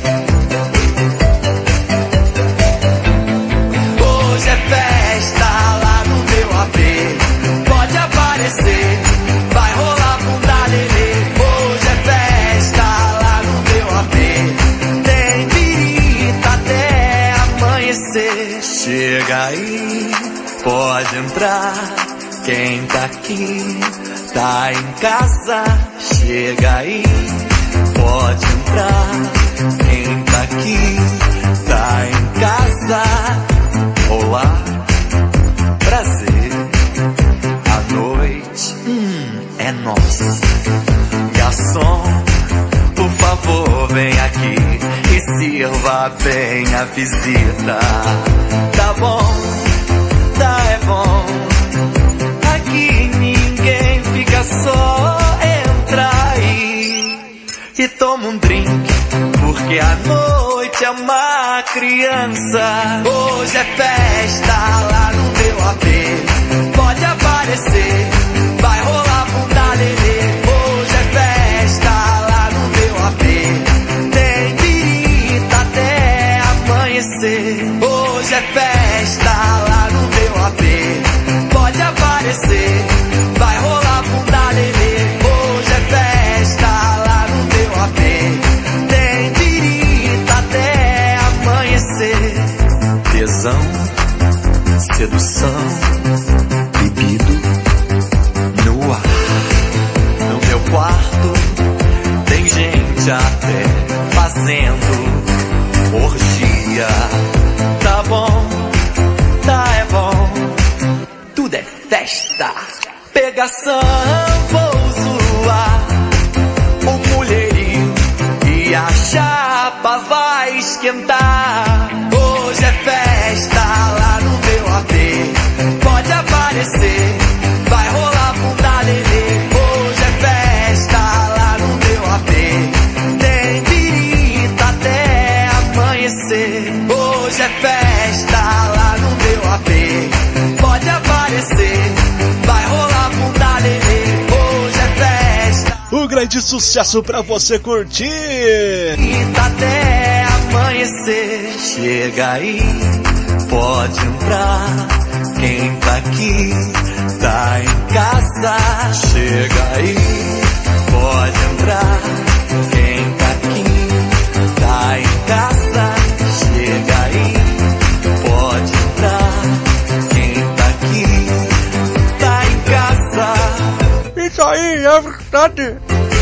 Hoje é festa lá no meu A P. Pode aparecer, vai rolar bunda lelê. Hoje é festa lá no meu A P. Tem birita até amanhecer. Chega aí, pode entrar. Quem tá aqui tá em casa. Chega aí, pode entrar. Quem tá aqui tá em casa. Olá, prazer. A noite hum, é nossa. Garçom, por favor, vem aqui e sirva bem a visita. Tá bom, tá é bom. Aqui ninguém fica só. Entra aí e toma um drink, porque a noite é uma criança. Hoje é festa lá no meu A P. Pode aparecer, vai rolar bunda lelê. Hoje é festa lá no meu A P. Tem birita até amanhecer. Hoje é festa lá no meu A P. Pode aparecer, vai rolar bunda lelê. Hoje é festa lá no meu A P. Tem birita até amanhecer. Tesão, sedução, bebido no ar. No meu quarto tem gente até fazendo orgia. Tá bom, tá é bom. Tudo é festa, pegação, vou zoar o mulherio e a chapa vai esquentar. Hoje é festa lá no meu A P. Pode aparecer, vai rolar bunda lelê. Hoje é festa lá no meu A P. Tem birita até amanhecer. Hoje é festa lá no meu A P. Pode aparecer, vai rolar bunda lelê. Hoje é festa. Um grande sucesso pra você curtir. E tá até amanhecer. Chega aí, pode entrar. Quem tá aqui tá em casa. Chega aí, pode entrar. Quem tá aqui tá em casa. Chega aí, pode entrar. Quem tá aqui tá em casa. Isso aí é verdade.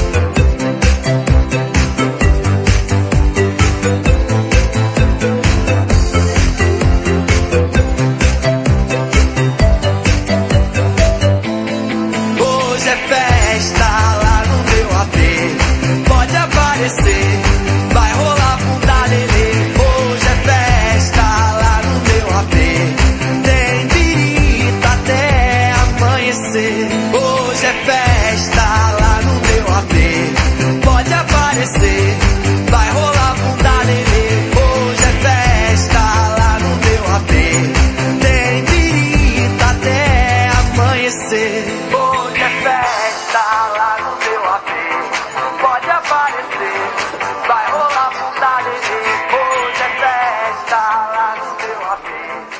Hoje é festa lá no meu A P. Pode aparecer, vai rolar bunda lelê. Hoje é festa lá no meu A P. Tem birita até amanhecer. Hoje é festa lá no meu A P. Pode aparecer, vai rolar bunda lelê. Hoje é festa lá no meu A P. Tem birita até amanhecer. Hoje é festa lá no meu A P. Pode aparecer, vai rolar bunda lelê. Hoje é festa lá no meu A P.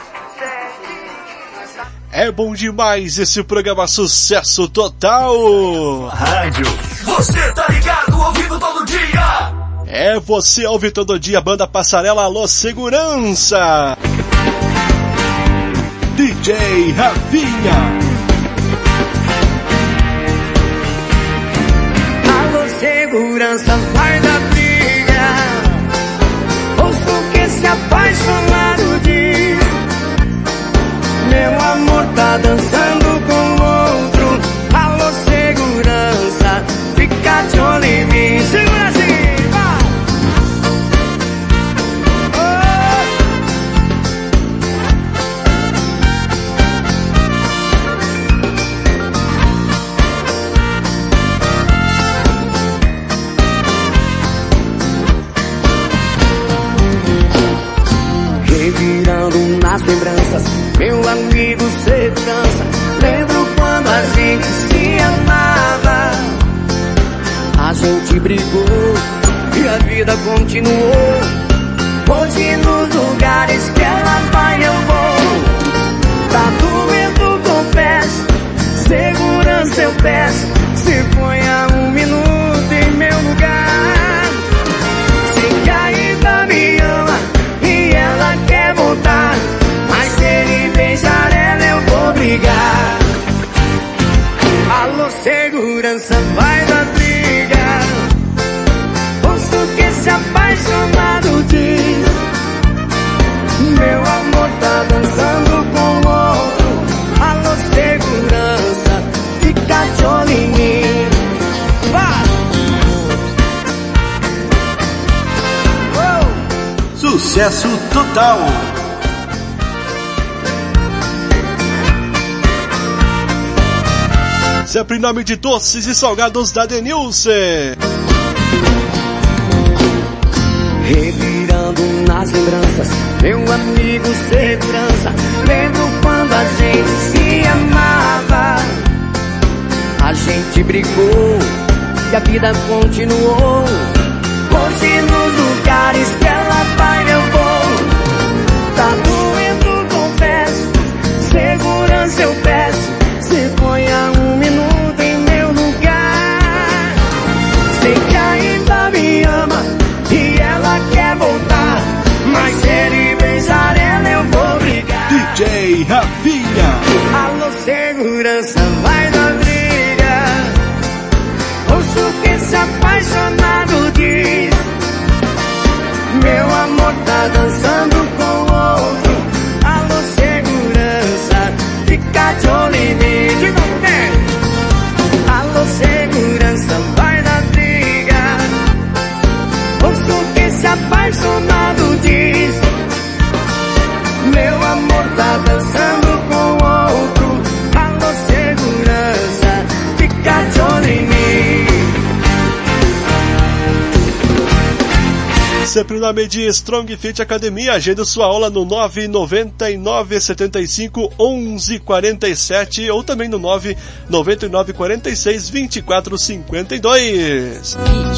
É bom demais esse programa Sucesso Total. Rádio, você tá ligado, ouvindo todo dia. É, você ouve todo dia, Banda Passarela, alô segurança. D J Rafinha. Alô segurança, vai da briga. Ouço o que se apaixonado diz. Meu amor tá dançando com outro. Alô segurança, fica de olho em mim. Segura assim, vai. Oh. lembranças, meu amigo segurança. Lembro quando a gente se amava, a gente brigou e a vida continuou. Hoje nos lugares que ela vai eu vou. Tá doendo, confesso, segurança eu peço. Se ponha um minuto em meu lugar. Sei que ainda me ama e ela quer voltar, mas se ele beijar ela eu vou brigar. Alô, segurança, vai dar briga. Ouço que esse apaixonado diz: meu amor tá dançando com outro. Alô, segurança, fica de olho em mim. Vai! Oh. Sucesso total! Sempre em nome de doces e salgados da Denilce. Revirando nas lembranças, meu amigo segurança. Lembro quando a gente se amava, a gente brigou e a vida continuou. Hoje nos lugares que ela vai eu vou. Tá doendo, confesso, segurança eu peço. Se ponha um minuto em meu lugar. Sei que ainda me ama e ela quer voltar, mas se ele beijar ela eu vou brigar. D J Rafinha. Alô, segurança, vai dar briga. Ouço que esse apaixonado diz: meu amor tá dançando com outro. Alô, segurança, fica de olho em mim. Alô, segurança, vai dar briga. Ouço que esse apaixonado diz: meu amor tá dançando com outro. Alô, segurança, fica de olho em mim. Sempre no nome de Strong Fit Academia. Agenda sua aula no nove nove nove sete cinco onze quarenta e sete ou também no nove nove nove quarenta e seis vinte e quatro cinquenta e dois.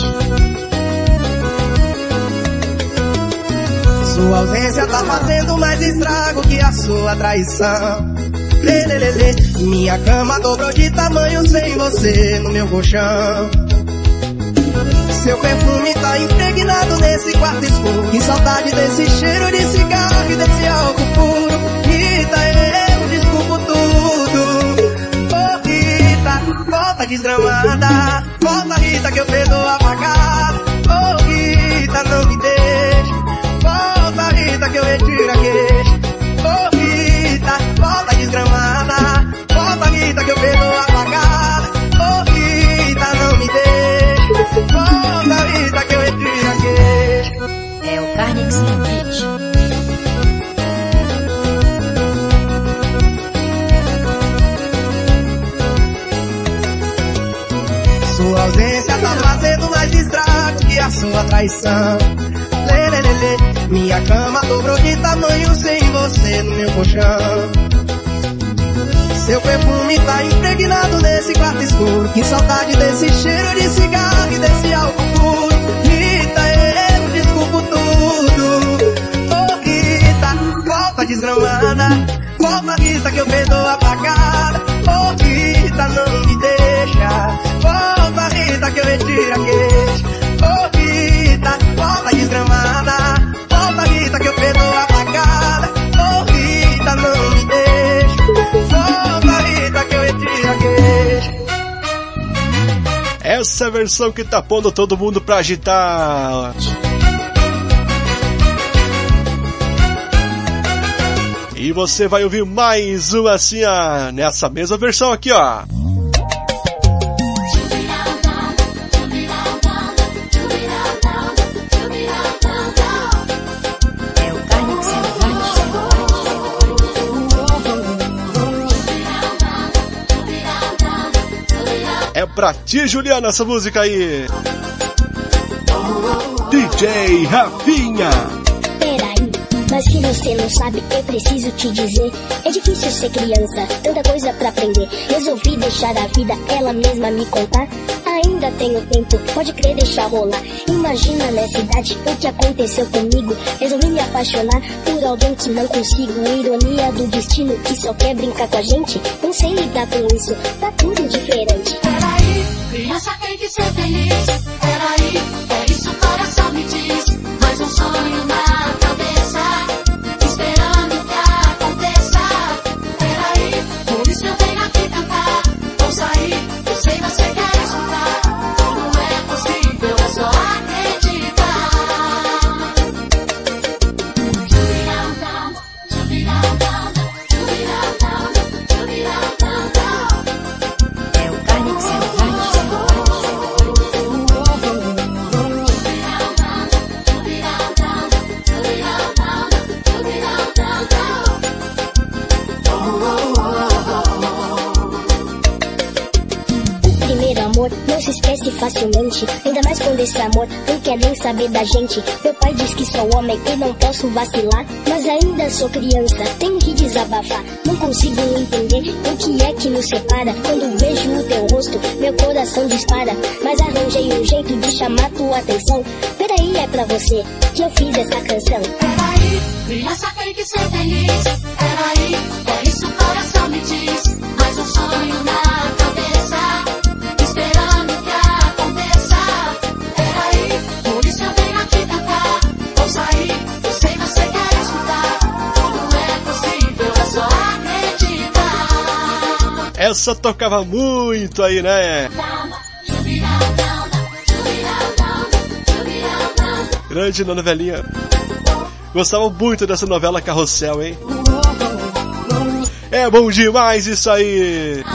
Sua ausência tá fazendo mais estrago que a sua traição. Lê, lê, lê, lê. Minha cama dobrou de tamanho sem você no meu colchão. Seu perfume tá impregnado nesse quarto escuro. Que saudade desse cheiro de cigarro e desse álcool puro. Rita, eu desculpo tudo. Oh, Rita, volta desgramada. Volta, Rita, que eu perdoo apagada. Oh, Rita, não me deixe. Volta, Rita, que eu retiro a queixa. Oh, Rita, volta desgramada. Volta, Rita, que eu perdoo apagada. Oh, Rita, não me deixe. Volta, Rita, que eu retiro a queixa. É o Carnix no beat. Sua ausência tá fazendo mais estrago que a sua traição. Lê, lê, lê, lê. Minha cama dobrou de tamanho sem você no meu colchão. Seu perfume tá impregnado nesse quarto escuro. Que saudade desse cheiro de cigarro e desse álcool puro. Rita, eu desculpo tudo. Oh, Rita, volta desgramada. Volta, Rita, que eu perdoo apagada. Oh, Rita, não me deixa. Volta, Rita, que eu retiro a queixa. Oh, Rita, volta desgramada. Volta, Rita, que eu perdoo apagada. Oh, Rita, não me deixa. Volta, Rita, que eu retiro a queixa. Essa é a versão que tá pondo todo mundo pra agitar. E você vai ouvir mais uma assim, ó, nessa mesma versão aqui, ó. É pra ti, Juliana, essa música aí. D J Rafinha. Peraí, Mas se você não sabe, eu preciso te dizer. É difícil ser criança, tanta coisa pra aprender. Resolvi deixar a vida, ela mesma me contar. Ainda tenho tempo, pode crer, deixar rolar. Imagina nessa idade o que aconteceu comigo. Resolvi me apaixonar por alguém que não consigo. Ironia do destino que só quer brincar com a gente. Não sei lidar com isso, tá tudo diferente. Peraí, criança tem que ser feliz. Peraí, é isso o coração me diz. Mais um sonho na cabeça, esperando que aconteça. Peraí, por isso eu venho aqui cantar. Ouça aí, eu sei você quer escutar. Tudo é possível, é só acreditar. É o Carnix, é o Carnix. Não se esquece facilmente, ainda mais quando esse amor não quer nem saber da gente. Meu pai diz que sou homem e não posso vacilar, mas ainda sou criança, tenho que desabafar. Não consigo entender o que é que nos separa. Quando vejo o teu rosto, meu coração dispara. Mas arranjei um jeito de chamar tua atenção. Peraí, é pra você que eu fiz essa canção. Peraí, criança tem que ser feliz. Peraí, é isso o coração me diz. Mais um sonho na cabeça, esperando que aconteça. Peraí, por isso eu venho aqui cantar. Ouça aí, eu sei você quer escutar. Tudo é possível, é só acreditar. Essa tocava muito aí, né? Grande novelinha. Gostava muito dessa novela Carrossel, hein? É bom demais isso aí!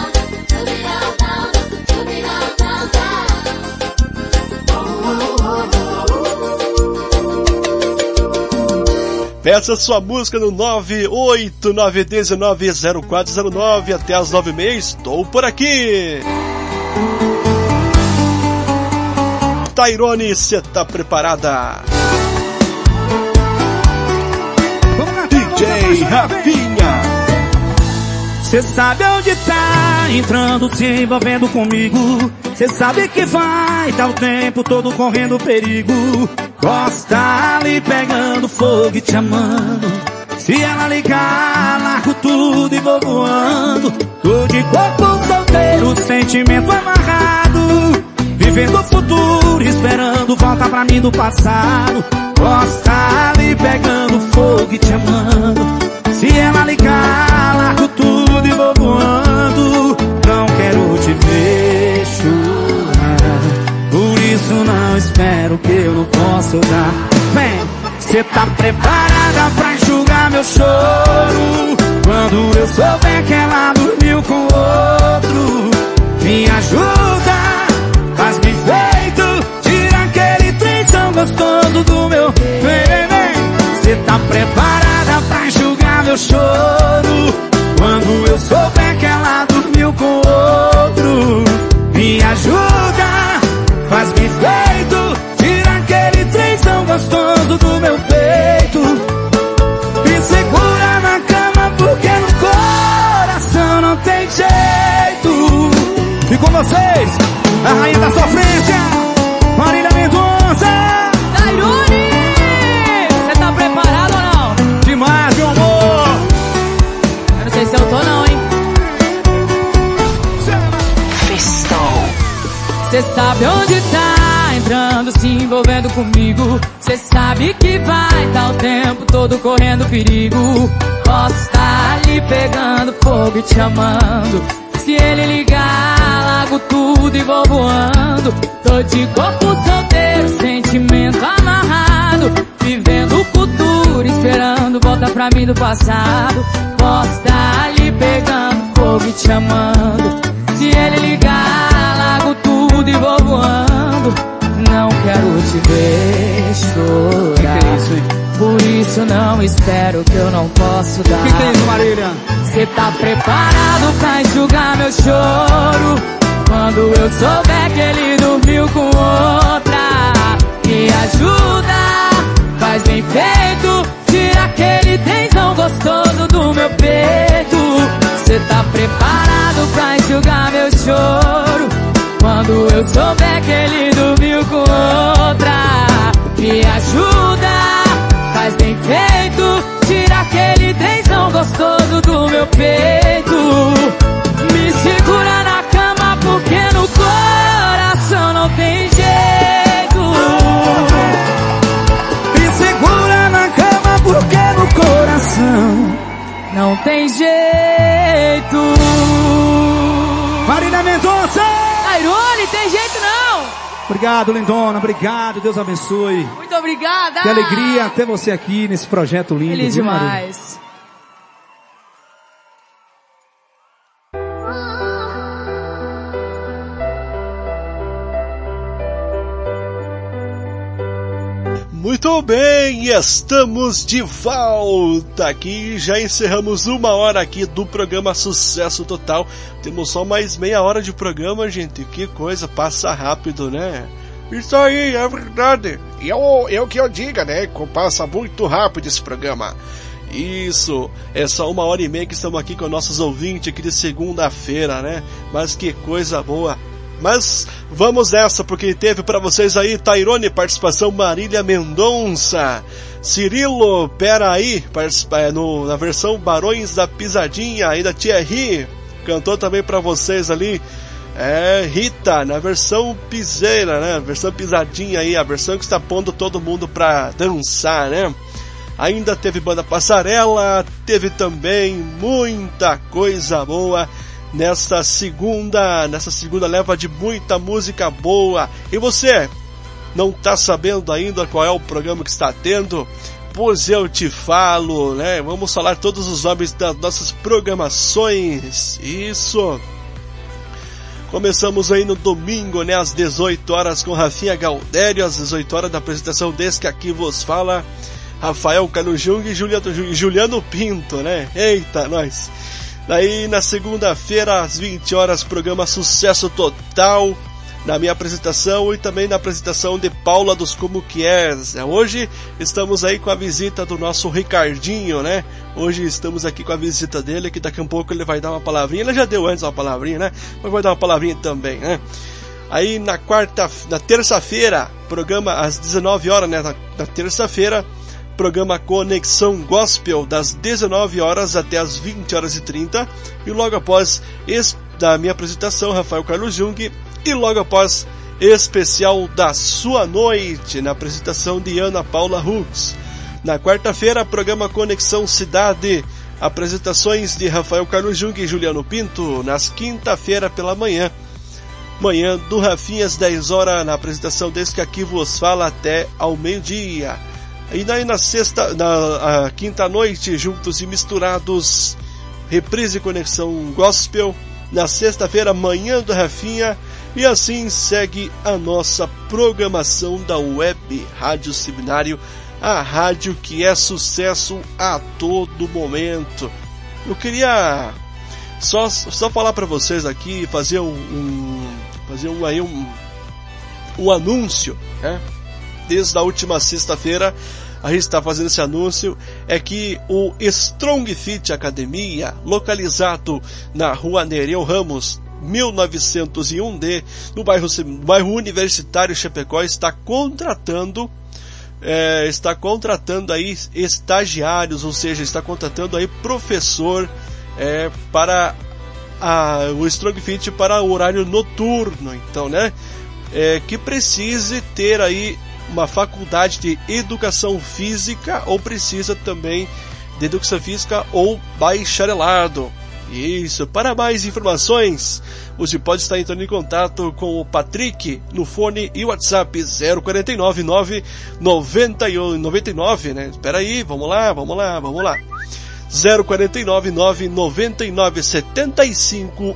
Peça sua música no nove oito nove um nove zero quatro zero nove. Até as nove e meia estou por aqui. Tairone, você tá preparada? D J Rafinha. Cê sabe onde tá entrando, se envolvendo comigo. Cê sabe que vai, tá o tempo todo correndo perigo. Gosta ali pegando fogo e te amando. Se ela ligar, largo tudo e vou voando. Tô de corpo solteiro, sentimento amarrado, vivendo o futuro, esperando volta pra mim do passado. Gosta ali pegando fogo e te amando. Se ela ligar, largo tudo e vou voando. Não quero te ver chorar, por isso não espero que eu não posso dar. Vem, cê tá preparada pra enxugar meu choro? Quando eu souber que ela dormiu com outro, me ajuda, faz bem feito, tira aquele trem tão gostoso do meu. Vem, vem, vem. Cê tá preparada pra enxugar meu choro? Quando eu souber que ela dormiu com outro, me ajuda, faz bem feito, tira aquele trem tão gostoso do meu peito. Me segura na cama porque no coração não tem jeito. E com vocês, a rainha da sofrência, Marília Mendonça. Tairone, você tá preparado ou não? Demais, meu amor. Eu não sei se eu tô não, hein? Cê sabe onde tá entrando, se envolvendo comigo. Cê sabe que vai, tá o tempo todo correndo perigo. Posso tá ali pegando fogo e te amando. Se ele ligar, largo tudo e vou voando. Tô de corpo solteiro, sentimento amarrado, vivendo o futuro, esperando volta pra mim do passado. Posso tá ali pegando fogo e te amando. Se ele ligar, largo tudo e vou voando. Não quero te ver chorar, que que é isso, hein? Por isso não espero que eu não posso dar. Que que é isso, Marília? Cê tá preparado pra enxugar meu choro? Quando eu souber que ele dormiu com outra, me ajuda, faz bem feito, tira aquele gostoso do meu peito. Cê tá preparado pra enxugar meu choro quando eu souber que ele dormiu com outra? Me ajuda, faz bem feito, tira aquele trenzão gostoso do meu peito. Me segura na cama porque no coração não tem jeito. Me segura na cama porque no coração não tem jeito. Marília Mendonça! Tairone, tem jeito não! Obrigado, lindona, obrigado, Deus abençoe. Muito obrigada! Que alegria ter você aqui nesse projeto lindo. Feliz viu, demais. Marília? Muito bem, estamos de volta aqui, já encerramos uma hora aqui do programa Sucesso Total. Temos só mais meia hora de programa, gente, que coisa, passa rápido, né? Isso aí, é verdade. E eu, eu que eu diga, né, passa muito rápido esse programa. Isso, é só uma hora e meia que estamos aqui com nossos ouvintes aqui de segunda-feira, né? Mas que coisa boa. Mas vamos nessa, porque teve para vocês aí Tairone, participação Marília Mendonça, Cirilo, peraí, no, na versão Barões da Pisadinha, aí da Thierry, cantou também para vocês ali, é, Rita, na versão piseira, né, versão pisadinha aí, a versão que está pondo todo mundo pra dançar, né. Ainda teve Banda Passarela, teve também muita coisa boa nessa segunda, nessa segunda leva de muita música boa. E você não tá sabendo ainda qual é o programa que está tendo? Pois eu te falo, né? Vamos falar todos os nomes das nossas programações. Isso. Começamos aí no domingo, né, às dezoito horas com Rafinha Galdério, às dezoito horas da apresentação desse que aqui vos fala, Rafael Canujung e Juliano, Juliano Pinto, né? Eita, nós. Daí na segunda-feira às vinte horas, programa Sucesso Total, na minha apresentação e também na apresentação de Paula dos Como Que És. Hoje estamos aí com a visita do nosso Ricardinho, né? Hoje estamos aqui com a visita dele, que daqui a um pouco ele vai dar uma palavrinha. Ele já deu antes uma palavrinha, né? Mas vai dar uma palavrinha também, né? Aí na quarta, na terça-feira, programa às dezenove horas, né? Na, na terça-feira, programa Conexão Gospel, das dezenove horas até as vinte horas e trinta, e logo após da minha apresentação, Rafael Carlos Jung, e logo após especial da sua noite, na apresentação de Ana Paula Hughes. Na quarta-feira, programa Conexão Cidade, apresentações de Rafael Carlos Jung e Juliano Pinto. Nas quinta-feira pela manhã, manhã do Rafinha às dez horas, na apresentação desse que aqui vos fala até ao meio-dia. E daí na sexta, na a quinta noite, juntos e misturados, reprise Conexão Gospel. Na sexta-feira, manhã do Rafinha. E assim segue a nossa programação da Web Rádio Seminário, a rádio que é sucesso a todo momento. Eu queria só, só falar para vocês aqui, fazer um, um fazer um, aí um, um anúncio, né? Desde a última sexta-feira a gente está fazendo esse anúncio, é que o Strong Fit Academia, localizado na rua Nereu Ramos, mil novecentos e um D, no bairro, no bairro Universitário Chapecó, está contratando é, está contratando aí estagiários, ou seja, está contratando aí professor é, para a, o Strong Fit para o horário noturno, então, né, é, que precise ter aí uma faculdade de educação física ou precisa também de educação física ou bacharelado. Isso, para mais informações, você pode estar entrando em contato com o Patrick no fone e WhatsApp zero quatro nove nove noventa e um noventa e nove, né? Espera aí, vamos lá, vamos lá, vamos lá. zero quatro nove nove noventa e nove setenta e cinco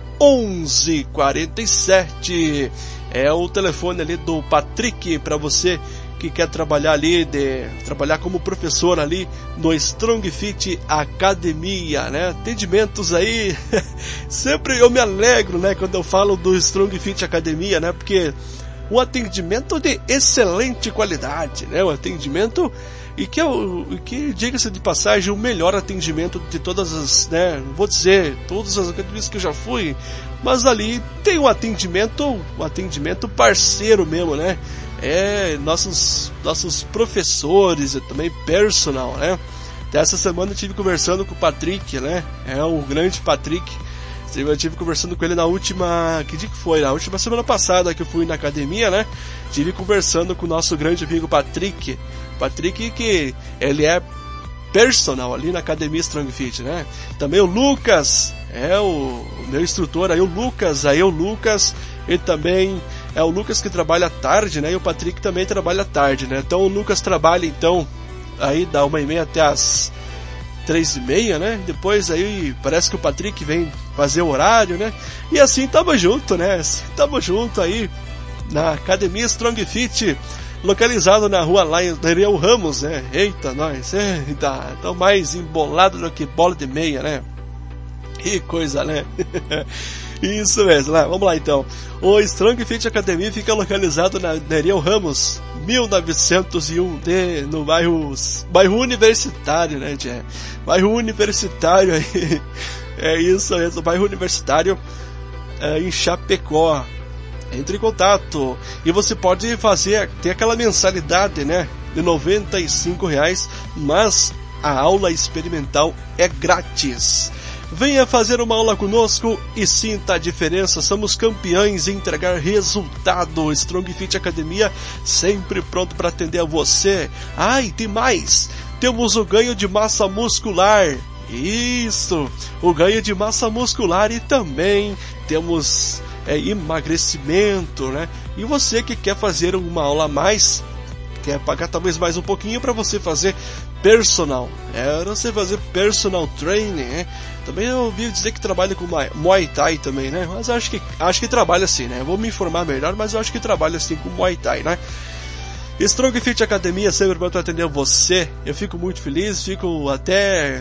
onze quarenta e sete. É o telefone ali do Patrick para você que quer trabalhar ali, de, trabalhar como professor ali no Strong Fit Academia, né? Atendimentos aí, sempre eu me alegro, né, quando eu falo do Strong Fit Academia, né? Porque um atendimento de excelente qualidade, né? Um atendimento e que, é o, que diga-se de passagem, o melhor atendimento de todas as, né, não vou dizer todas as academias que eu já fui, mas ali tem um atendimento, um atendimento parceiro mesmo, né? É, nossos, nossos professores e também personal, né? Essa semana eu tive conversando com o Patrick, né? É o grande Patrick. Eu tive conversando com ele na última... Que dia que foi? Na última semana passada que eu fui na academia, né? Tive conversando com o nosso grande amigo Patrick. Patrick que ele é personal ali na academia Strong Fit, né? Também o Lucas, é o, o meu instrutor aí, o Lucas, aí o Lucas, ele também é o Lucas que trabalha à tarde, né? E o Patrick também trabalha à tarde, né? Então o Lucas trabalha então aí da uma e meia até as três e meia, né? Depois aí parece que o Patrick vem fazer o horário, né? E assim tamo junto, né? Assim, tamo junto aí na academia Strong Fit, localizado na rua lá em Nereu Ramos, né? Eita, nós, eita, tão mais embolado do que bola de meia, né? Que coisa, né? Isso mesmo, lá, vamos lá então. O Strong Fit Academia fica localizado na Nereu Ramos, mil novecentos e um D, no bairro, bairro Universitário, né, Tchê? Bairro Universitário aí, é isso mesmo, bairro Universitário, é, em Chapecó. Entre em contato e você pode fazer, tem aquela mensalidade, né, de noventa e cinco reais, mas a aula experimental é grátis. Venha fazer uma aula conosco e sinta a diferença. Somos campeões em entregar resultado. Strong Fit Academia sempre pronto para atender a você. Ah, e tem mais. Temos o ganho de massa muscular. Isso, o ganho de massa muscular e também temos é, emagrecimento, né? E você que quer fazer uma aula a mais, quer pagar talvez mais um pouquinho para você fazer personal, é você fazer personal training, né? Também eu ouvi dizer que trabalha com Muay Thai também, né? Mas acho que acho que trabalha assim, né? Vou me informar melhor, mas eu acho que trabalha assim com Muay Thai, né? Strong Fit Academia sempre pronto atender você. Eu fico muito feliz, fico até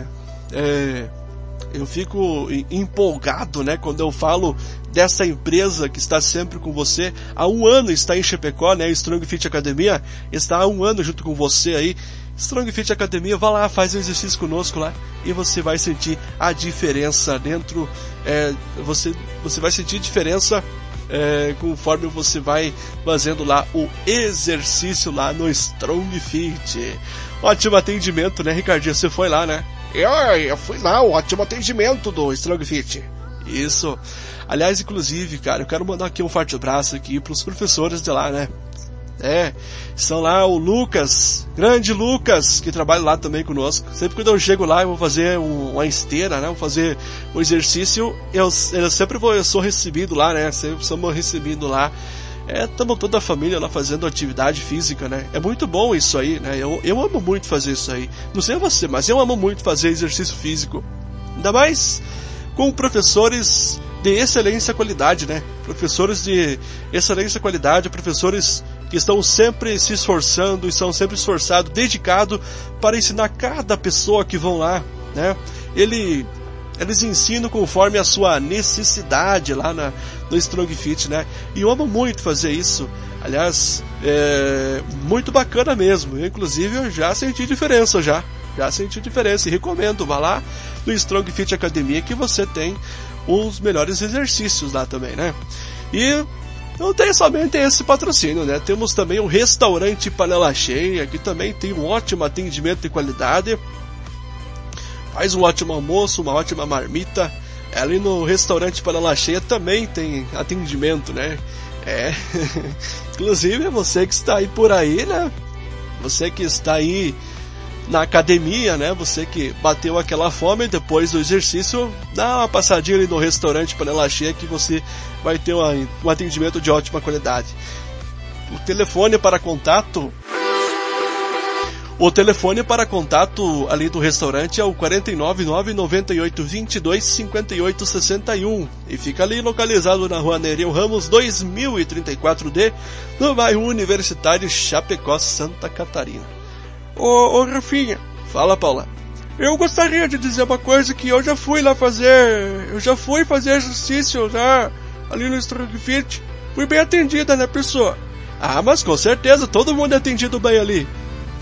é, eu fico empolgado, né, quando eu falo dessa empresa que está sempre com você. Há um ano está em Chapecó, né? Strong Fit Academia está há um ano junto com você aí. Strong Fit Academia, vá lá, faz um exercício conosco lá e você vai sentir a diferença dentro, é, você, você vai sentir diferença é, conforme você vai fazendo lá o exercício lá no Strong Fit. Ótimo atendimento, né, Ricardinho? Você foi lá, né? Eu, eu fui lá, o ótimo atendimento do Strong Fit. Isso. Aliás, inclusive, cara, eu quero mandar aqui um forte abraço aqui pros professores de lá, né? É, são lá o Lucas, grande Lucas, que trabalha lá também conosco. Sempre quando eu chego lá, eu vou fazer um, uma esteira, né? Vou fazer um exercício, eu, eu sempre vou, eu sou recebido lá, né? Sempre somos recebidos lá. É, estamos toda a família lá fazendo atividade física, né? É muito bom isso aí, né? Eu, eu amo muito fazer isso aí. Não sei você, mas eu amo muito fazer exercício físico. Ainda mais com professores de excelência e qualidade, né? Professores de excelência e qualidade, professores que estão sempre se esforçando e são sempre esforçados, dedicados para ensinar cada pessoa que vão lá, né? Ele, eles ensinam conforme a sua necessidade lá na, no Strong Fit, né? E eu amo muito fazer isso. Aliás, é muito bacana mesmo. Eu, inclusive, eu já senti diferença já. Já senti diferença e recomendo, vá lá no Strong Fit Academia que você tem os melhores exercícios lá também, né? E não tem somente esse patrocínio, né? Temos também o restaurante Panela Cheia, que também tem um ótimo atendimento de qualidade. Faz um ótimo almoço, uma ótima marmita. Ali no restaurante Panela Cheia também tem atendimento, né? É. Inclusive, você que está aí por aí, né? Você que está aí na academia, né? Você que bateu aquela fome depois do exercício, dá uma passadinha ali no restaurante Panela Cheia que você vai ter uma, um atendimento de ótima qualidade. O telefone para contato O telefone para contato ali do restaurante é o quatro nove nove, nove oito dois dois, cinco oito seis um e fica ali localizado na rua Nereu Ramos dois mil e trinta e quatro D, no bairro Universitário Chapecó, Santa Catarina. Ô, ô Rafinha, fala, Paula. Eu gostaria de dizer uma coisa, que eu já fui lá fazer, eu já fui fazer exercício lá, ali no Strong Fit. Fui bem atendida, né, pessoa? Ah, mas com certeza, todo mundo é atendido bem ali.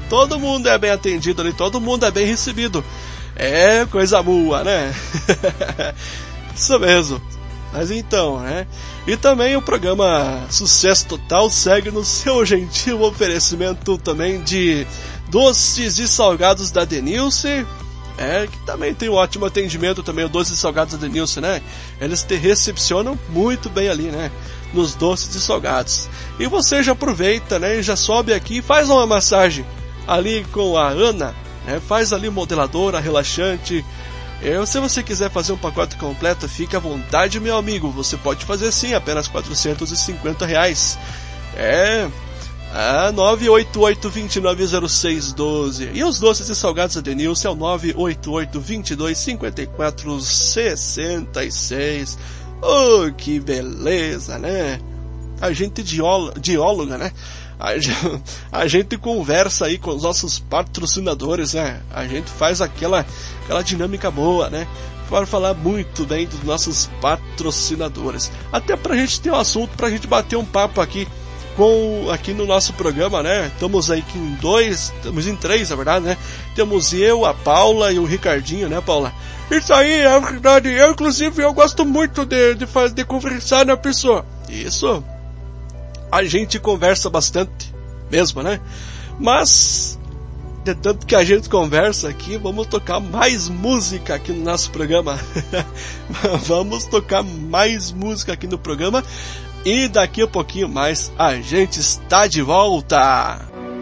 todo mundo é bem atendido ali, todo mundo é bem recebido. É coisa boa, né? Isso mesmo. Mas então, né? E também o programa Sucesso Total segue no seu gentil oferecimento também de doces e salgados da Denilce. É, que também tem um ótimo atendimento também, o doces e salgados da Denilce, né? Eles te recepcionam muito bem ali, né? Nos doces e salgados. E você já aproveita, né? E já sobe aqui e faz uma massagem ali com a Ana, né? Faz ali modeladora, relaxante. Eu, se você quiser fazer um pacote completo, fique à vontade, meu amigo. Você pode fazer sim, apenas quatrocentos e cinquenta reais. É... Ah, nove oito oito, dois nove zero seis, um dois. E os doces e salgados da Denilce é o nove oito oito, dois dois cinco quatro, seis seis. Oh, que beleza, né? A gente dióloga, né? A gente, a gente conversa aí com os nossos patrocinadores, né? A gente faz aquela, aquela dinâmica boa, né? Para falar muito bem dos nossos patrocinadores. Até pra gente ter um assunto, pra gente bater um papo aqui com, aqui no nosso programa, né? Estamos aí em dois, estamos em três, na verdade, né? Temos eu, a Paula e o Ricardinho, né, Paula? Isso aí, é verdade. Eu, inclusive, eu gosto muito de, de, fazer, de conversar, né, pessoa? Isso. A gente conversa bastante, mesmo, né? Mas, de tanto que a gente conversa aqui, vamos tocar mais música aqui no nosso programa. Vamos tocar mais música aqui no programa. E daqui a pouquinho mais a gente está de volta.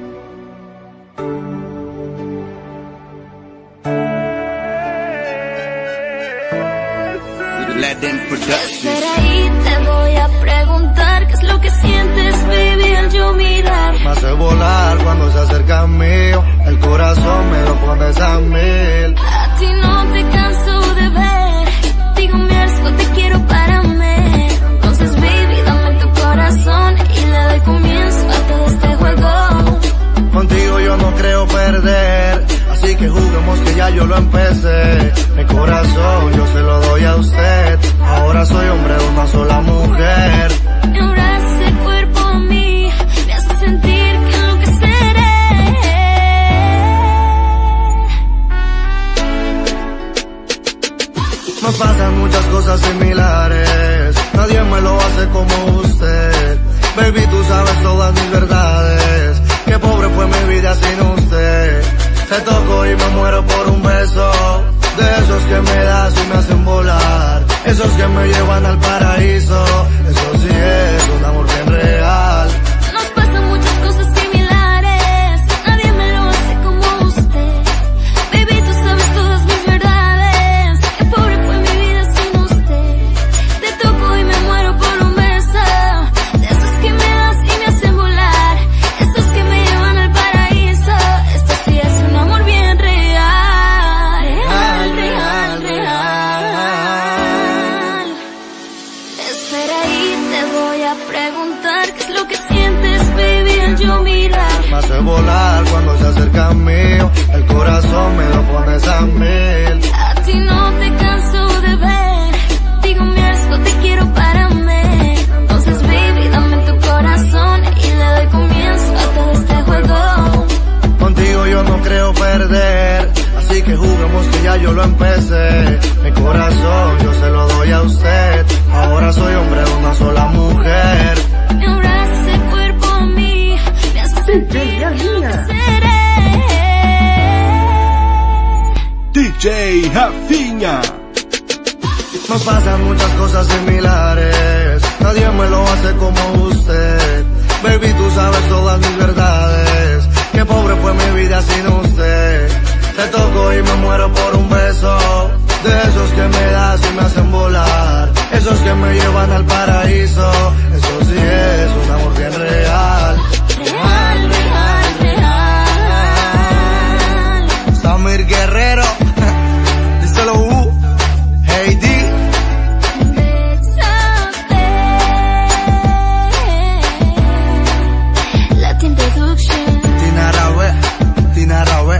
Espera ahí, te voy a preguntar qué es lo que sientes, baby, al yo mirar. Me hace volar cuando se acerca a mí, el corazón me lo pones a mil. A ti no te canso de ver, digo mi asco, te quiero para mí. Entonces, baby, dame tu corazón y le doy comienzo a todo este juego. Contigo yo no creo perder, así que juguemos que ya yo lo empecé. Mi corazón yo se lo doy a usted, ahora soy hombre de una sola mujer. Y ahora ese cuerpo a mí me hace sentir que enloqueceré. Nos pasan muchas cosas similares, nadie me lo hace como usted. Baby, tú sabes todas mis verdades, qué pobre fue mi vida sin usted. Te toco y me muero por un beso, de esos que me das y me hacen volar, esos que me llevan al paraíso. Eso sí es un amor bien real. Nos pasan muchas cosas similares, nadie me lo hace como usted. Baby, tú sabes todas mis verdades, qué pobre fue mi vida sin usted. Te toco y me muero por un beso, de esos que me das y me hacen volar, esos que me llevan al paraíso. Esto sí es un amor bien real, real, real, real. Espera ahí, te voy a preguntar qué es lo que sientes, baby, al yo mirar. Me hace volar cuando se acerca a mí, el corazón me lo pones a mil. A ti no te canso de ver, digo mi asco, te quiero para mí. Entonces, baby, dame tu corazón y le doy comienzo a todo este juego. Contigo yo no creo perder, así que juguemos que ya yo lo empecé. Mi corazón yo se lo doy a usted, ahora soy hombre de una sola mujer. Y ahora ese cuerpo a mí me hace sentir que enloqueceré. D J Rafinha. Nos pasan muchas cosas similares, nadie me lo hace como usted. Baby, tú sabes todas mis verdades, qué pobre fue mi vida sin usted. Te toco y me muero por un beso, de esos que me das y me hacen volar, esos que me llevan al paraíso. Eso sí es un amor bien real. Real, real, real. Samir Guerrero, díselo U, Hey D. Latin Production. Tina Rawe, Tina Rawe.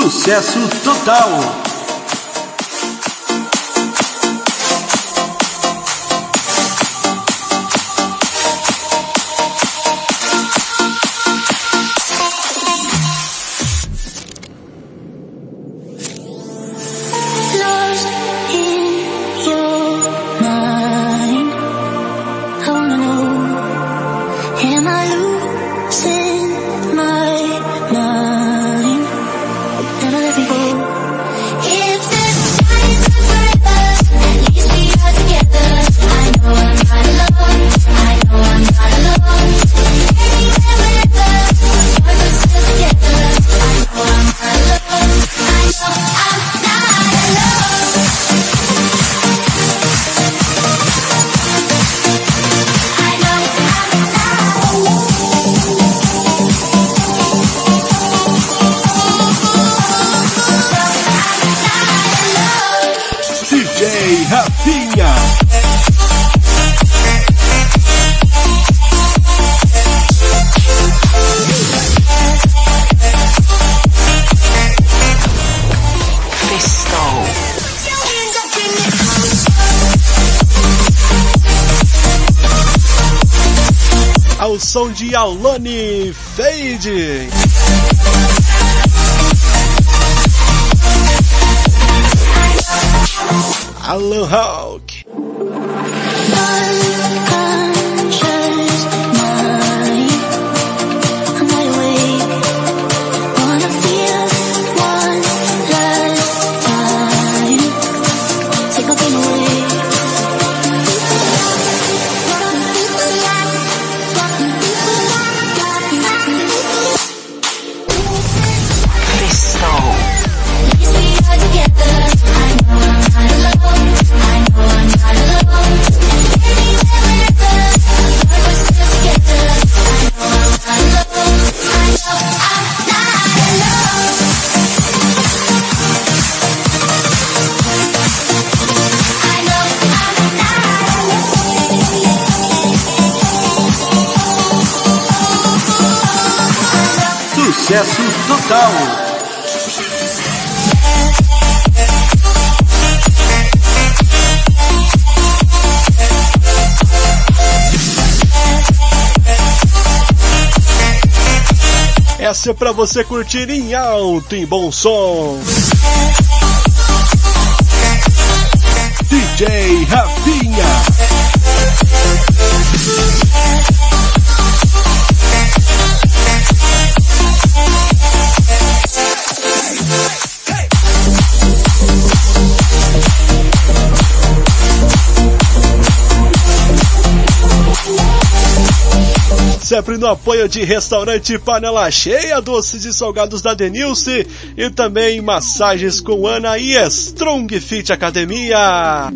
Sucesso total. Ao som de Alone Fade. Alan Hawk. Sucesso total. Essa é pra você curtir em alto, em bom som. D J Rafinha. Sempre no apoio de restaurante Panela Cheia, doces e salgados da Denilce e também massagens com Ana e Strong Fit Academia.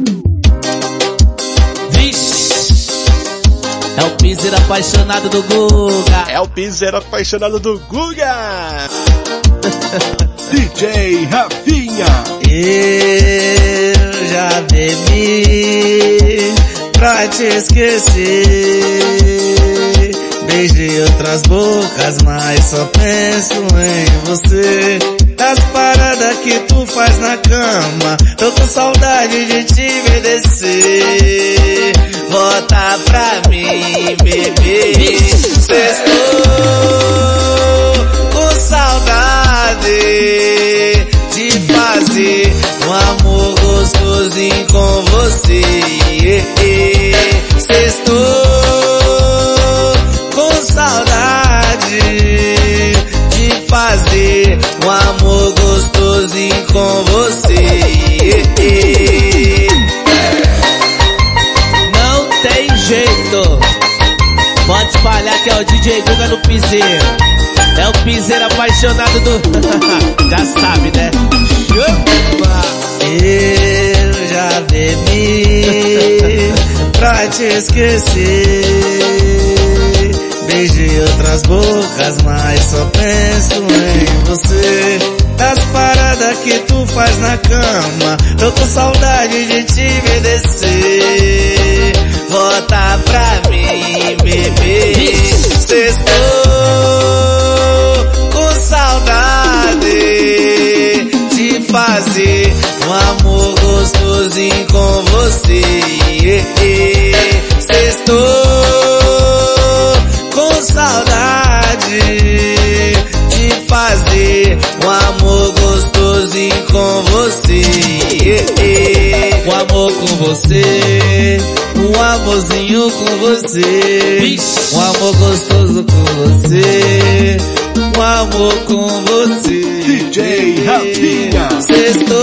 Vixe, é o piseiro apaixonado do Guga. É o piseiro apaixonado do Guga. D J Rafinha. Eu já bebi pra te esquecer. Beijei outras bocas, mas só penso em você. Das paradas que tu faz na cama, tô com saudade de te ver descer. Volta pra mim, bebê. Sextou com saudade de fazer um amor gostosinho com você. Sextou com saudade de fazer um amor gostosinho com você. Não tem jeito, pode espalhar que é o D J Guga no piseiro. É o piseiro apaixonado do... Já sabe, né? Eu já bebi pra te esquecer. Beijei outras bocas, mas só penso em você. Das paradas que tu faz na cama, tô com saudade de te ver descer. Volta pra mim, bebê. Sextou com saudade fazer um amor gostosinho com você. Sextou com saudade de fazer um amor gostosinho com você. Um amor com você, um amorzinho com você, um amor gostoso com você, um amor com você. D J Rafinha. Sextou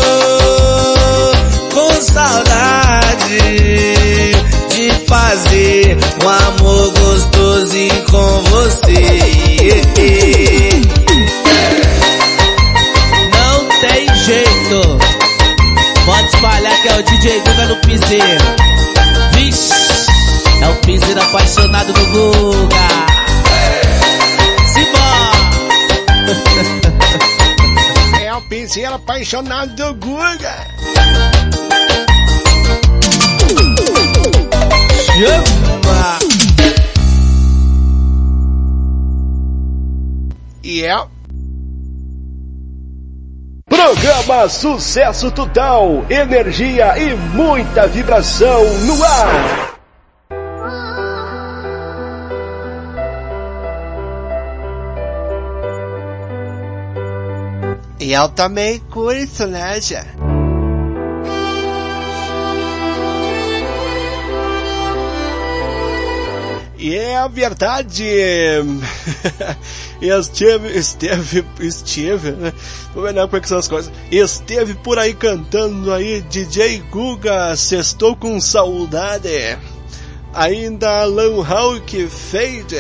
com saudade de fazer um amor gostosinho com você. Não tem jeito, pode espalhar que é o D J Guga no piseiro. Vixe, é o piseiro apaixonado do Guga. Simbora. É o piseiro apaixonado do Guga. Chama. E é... Programa Sucesso Total, energia e muita vibração no ar. E eu também curto, né, já? E é a verdade, esteve, esteve, esteve, né? Vou ver como é que são as coisas. Esteve por aí cantando aí, D J Guga, Sextou com Saudade. Ainda Alan Hawk Fade.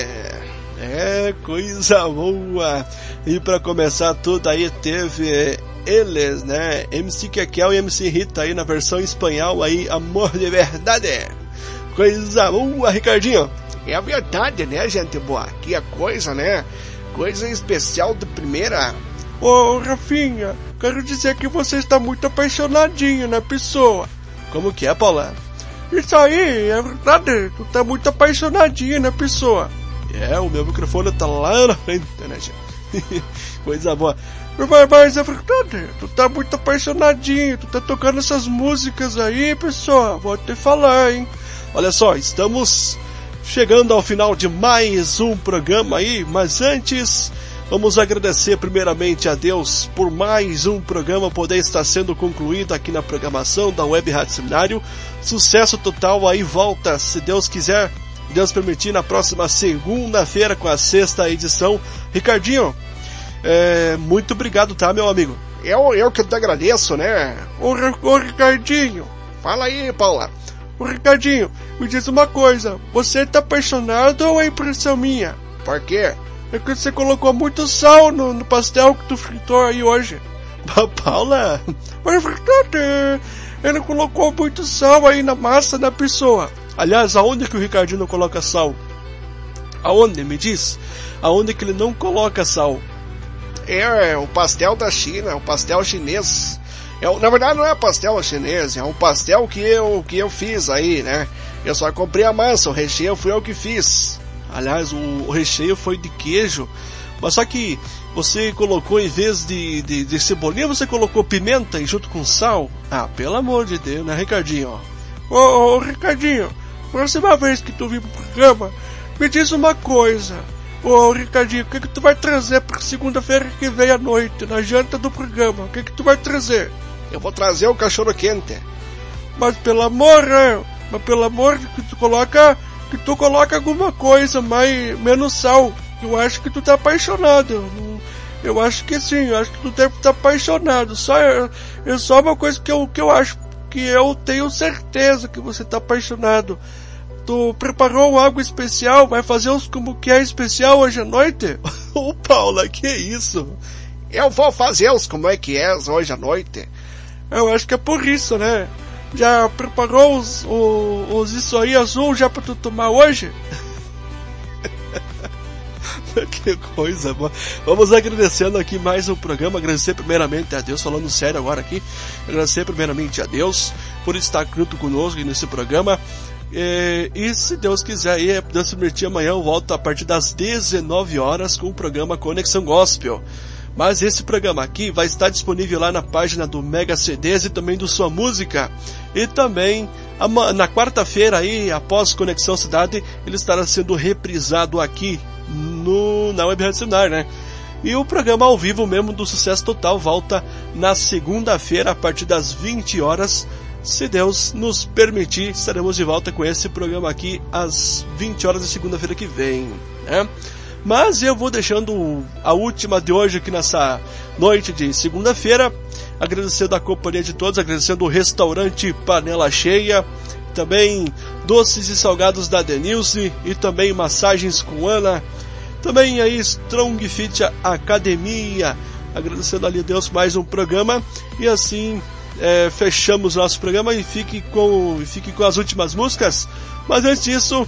É, coisa boa. E pra começar tudo aí teve eles, né? M C Kekel e M C Rita aí na versão espanhol aí, Amor de Verdade. Coisa boa, Ricardinho. É a verdade, né, gente boa? Que é coisa, né? Coisa especial de primeira. Ô, oh, Rafinha, quero dizer que você está muito apaixonadinho na pessoa. Como que é, Paula? Isso aí, é verdade. Tu tá muito apaixonadinho na pessoa. É, o meu microfone tá lá na frente, né, gente? Coisa boa. Mas, mas é verdade, tu tá muito apaixonadinho. Tu tá tocando essas músicas aí, pessoal. Vou te falar, hein? Olha só, estamos... chegando ao final de mais um programa aí, mas antes vamos agradecer primeiramente a Deus por mais um programa poder estar sendo concluído aqui na programação da Web Rádio Seminário. Sucesso total aí, volta, se Deus quiser, Deus permitir, na próxima segunda-feira com a sexta edição. Ricardinho, é, muito obrigado, tá, meu amigo? Eu, eu que te agradeço, né? Ô, ô Ricardinho, fala aí, Paula. Ô Ricardinho, me diz uma coisa, você tá apaixonado ou é impressão minha? Por quê? É que você colocou muito sal no, no pastel que tu fritou aí hoje. Paula? Mas é verdade, ele colocou muito sal aí na massa da pessoa. Aliás, aonde que o Ricardinho não coloca sal? Aonde? Me diz? Aonde que ele não coloca sal? É, o pastel da China, o pastel chinês. É, na verdade não é pastel chinês, é um pastel que eu, que eu fiz aí, né? Eu só comprei a massa, o recheio fui eu que fiz. Aliás, o, o recheio foi de queijo, mas só que você colocou, em vez de, de, de cebolinha, você colocou pimenta e junto com sal? Ah, pelo amor de Deus, né, Ricardinho? Ô, ô, ô Ricardinho, próxima vez que tu vir pro programa, me diz uma coisa. Ô, Ricardinho, o que que tu vai trazer pra segunda-feira que vem à noite, na janta do programa? O que que tu vai trazer? Eu vou trazer o cachorro quente. Mas pelo amor, né? Mas pelo amor que tu coloca, que tu coloca alguma coisa mais, menos sal. Eu acho que tu tá apaixonado. Eu, eu acho que sim, eu acho que tu deve estar apaixonado. Só é, é só uma coisa que eu, que eu acho, que eu tenho certeza que você tá apaixonado. Tu preparou algo especial? Vai fazer os como que é especial hoje à noite? Ô Paula, que isso? Eu vou fazer os como é que é hoje à noite. Eu acho que é por isso, né? Já preparou os, os, os isso aí azul já pra tu tomar hoje? Que coisa boa. Vamos agradecendo aqui mais um programa. Agradecer primeiramente a Deus, falando sério agora aqui. Agradecer primeiramente a Deus por estar junto conosco nesse programa. E, e se Deus quiser, aí, Deus permitir, amanhã eu volto a partir das dezenove horas com o programa Conexão Gospel. Mas esse programa aqui vai estar disponível lá na página do Mega C Ds e também do Sua Música. E também na quarta-feira aí, após Conexão Cidade, ele estará sendo reprisado aqui no, na Web Rádio Seminário, né? E o programa ao vivo mesmo do Sucesso Total volta na segunda-feira a partir das vinte horas. Se Deus nos permitir, estaremos de volta com esse programa aqui às vinte horas da segunda-feira que vem, né? Mas eu vou deixando a última de hoje aqui nessa noite de segunda-feira, agradecendo a companhia de todos, agradecendo o restaurante Panela Cheia, também doces e salgados da Denilce e também massagens com Ana, também aí Strong Fit Academia, agradecendo ali a Deus mais um programa e assim é, fechamos nosso programa e fique com, fique com as últimas músicas. Mas antes disso,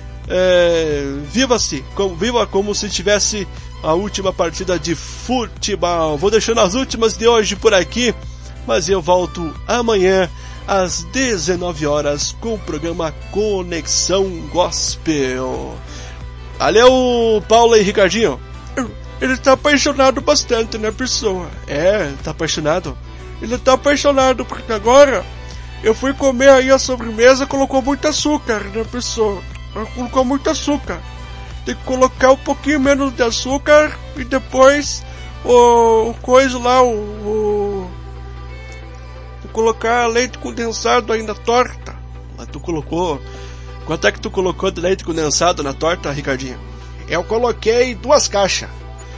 é, viva-se, com, viva como se tivesse a última partida de futebol. Vou deixando as últimas de hoje por aqui, mas eu volto amanhã às dezenove horas com o programa Conexão Gospel. Valeu, Paulo e Ricardinho. Ele tá apaixonado bastante, né, pessoa? É, tá apaixonado. Ele tá apaixonado porque agora eu fui comer aí a sobremesa, colocou muito açúcar, né, pessoa? Colocou muito açúcar. Tem que colocar um pouquinho menos de açúcar e depois o, o coisa lá, o, o colocar leite condensado aí na torta. Mas tu colocou... Quanto é que tu colocou de leite condensado na torta, Ricardinho? Eu coloquei duas caixas.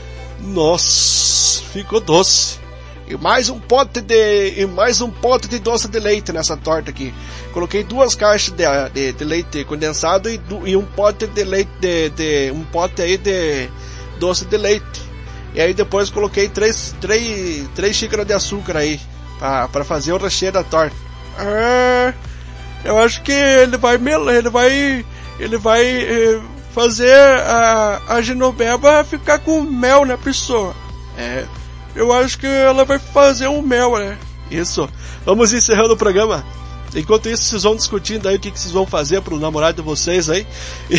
Nossa, ficou doce. E mais um pote de e mais um pote de doce de leite nessa torta aqui. Coloquei duas caixas de, de, de leite condensado e, e um pote de leite de, de um pote aí de doce de leite. E aí depois coloquei três, três, três xícaras de açúcar aí para fazer o recheio da torta. Ah, eu acho que ele vai ele vai ele vai eh, fazer a, a Genoveva ficar com mel, né, pessoa? É, eu acho que ela vai fazer um mel, né? Isso. Vamos encerrando o programa. Enquanto isso, vocês vão discutindo aí o que, que vocês vão fazer pro namorado de vocês aí.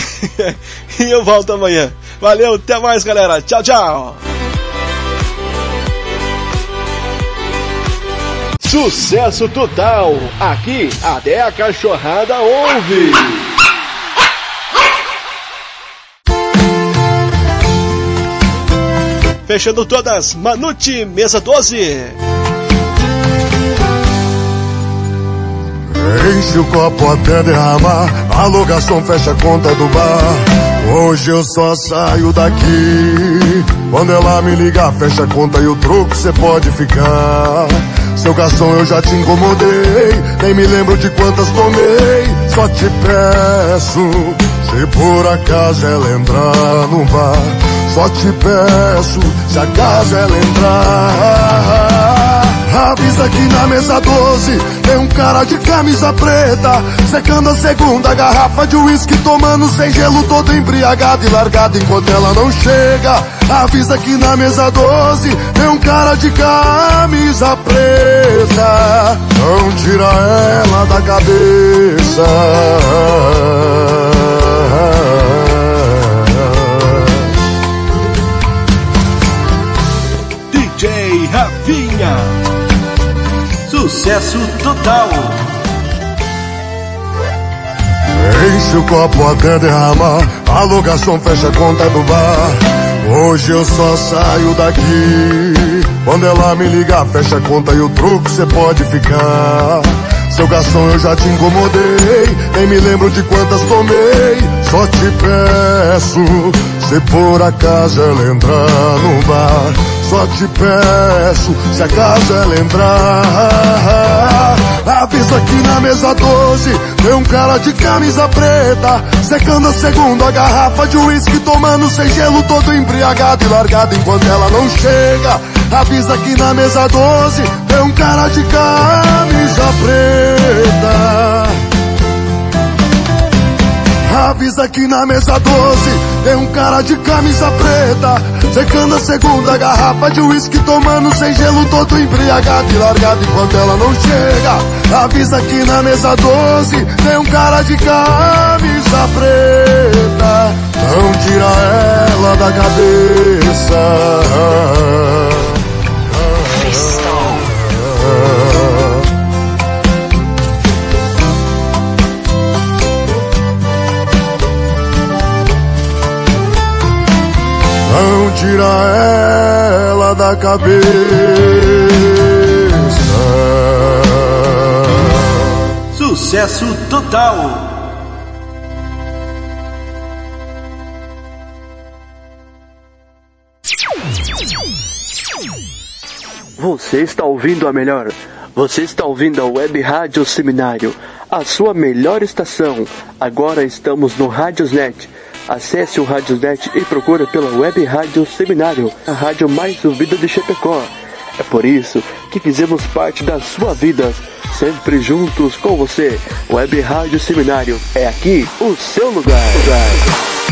E, e eu volto amanhã. Valeu, até mais, galera. Tchau, tchau. Sucesso total. Aqui, até a cachorrada ouve. Fechando todas, Manute, mesa doze. Enche o copo até derramar, alô garçom, fecha a conta do bar. Hoje eu só saio daqui quando ela me ligar, fecha a conta e o troco cê pode ficar. Seu garçom, eu já te incomodei, nem me lembro de quantas tomei. Só te peço, se por acaso ela entrar no bar, só te peço, se acaso ela entrar, avisa que na mesa doze tem um cara de camisa preta, secando a segunda garrafa de uísque, tomando sem gelo, todo embriagado e largado enquanto ela não chega. Avisa que na mesa doze tem um cara de camisa preta, não tira ela da cabeça. D J Rafinha, sucesso total. Enche o copo até derramar, alô garçom, fecha a conta do bar. Hoje eu só saio daqui quando ela me ligar, fecha a conta e o troco cê pode ficar. Seu garçom, eu já te incomodei, nem me lembro de quantas tomei. Só te peço, se por acaso ela entrar no bar, só te peço, se acaso ela entrar, avisa que na mesa doze tem um cara de camisa preta, secando a segunda garrafa de uísque, tomando sem gelo, todo embriagado e largado enquanto ela não chega. Avisa que na mesa doze tem um cara de camisa preta, avisa que na mesa doze tem um cara de camisa preta, secando a segunda garrafa de uísque, tomando sem gelo, todo embriagado e largado enquanto ela não chega. Avisa que na mesa doze tem um cara de camisa preta, não tira ela da cabeça. não tira ela da cabeça. Sucesso total. Você está ouvindo a melhor. Você está ouvindo a Web Rádio Seminário, a sua melhor estação. Agora estamos no Radiosnet. Acesse o Radiosnet e procure pela Web Rádio Seminário, a rádio mais ouvida de Chapecó. É por isso que fizemos parte da sua vida, sempre juntos com você. Web Rádio Seminário, é aqui o seu lugar. lugar.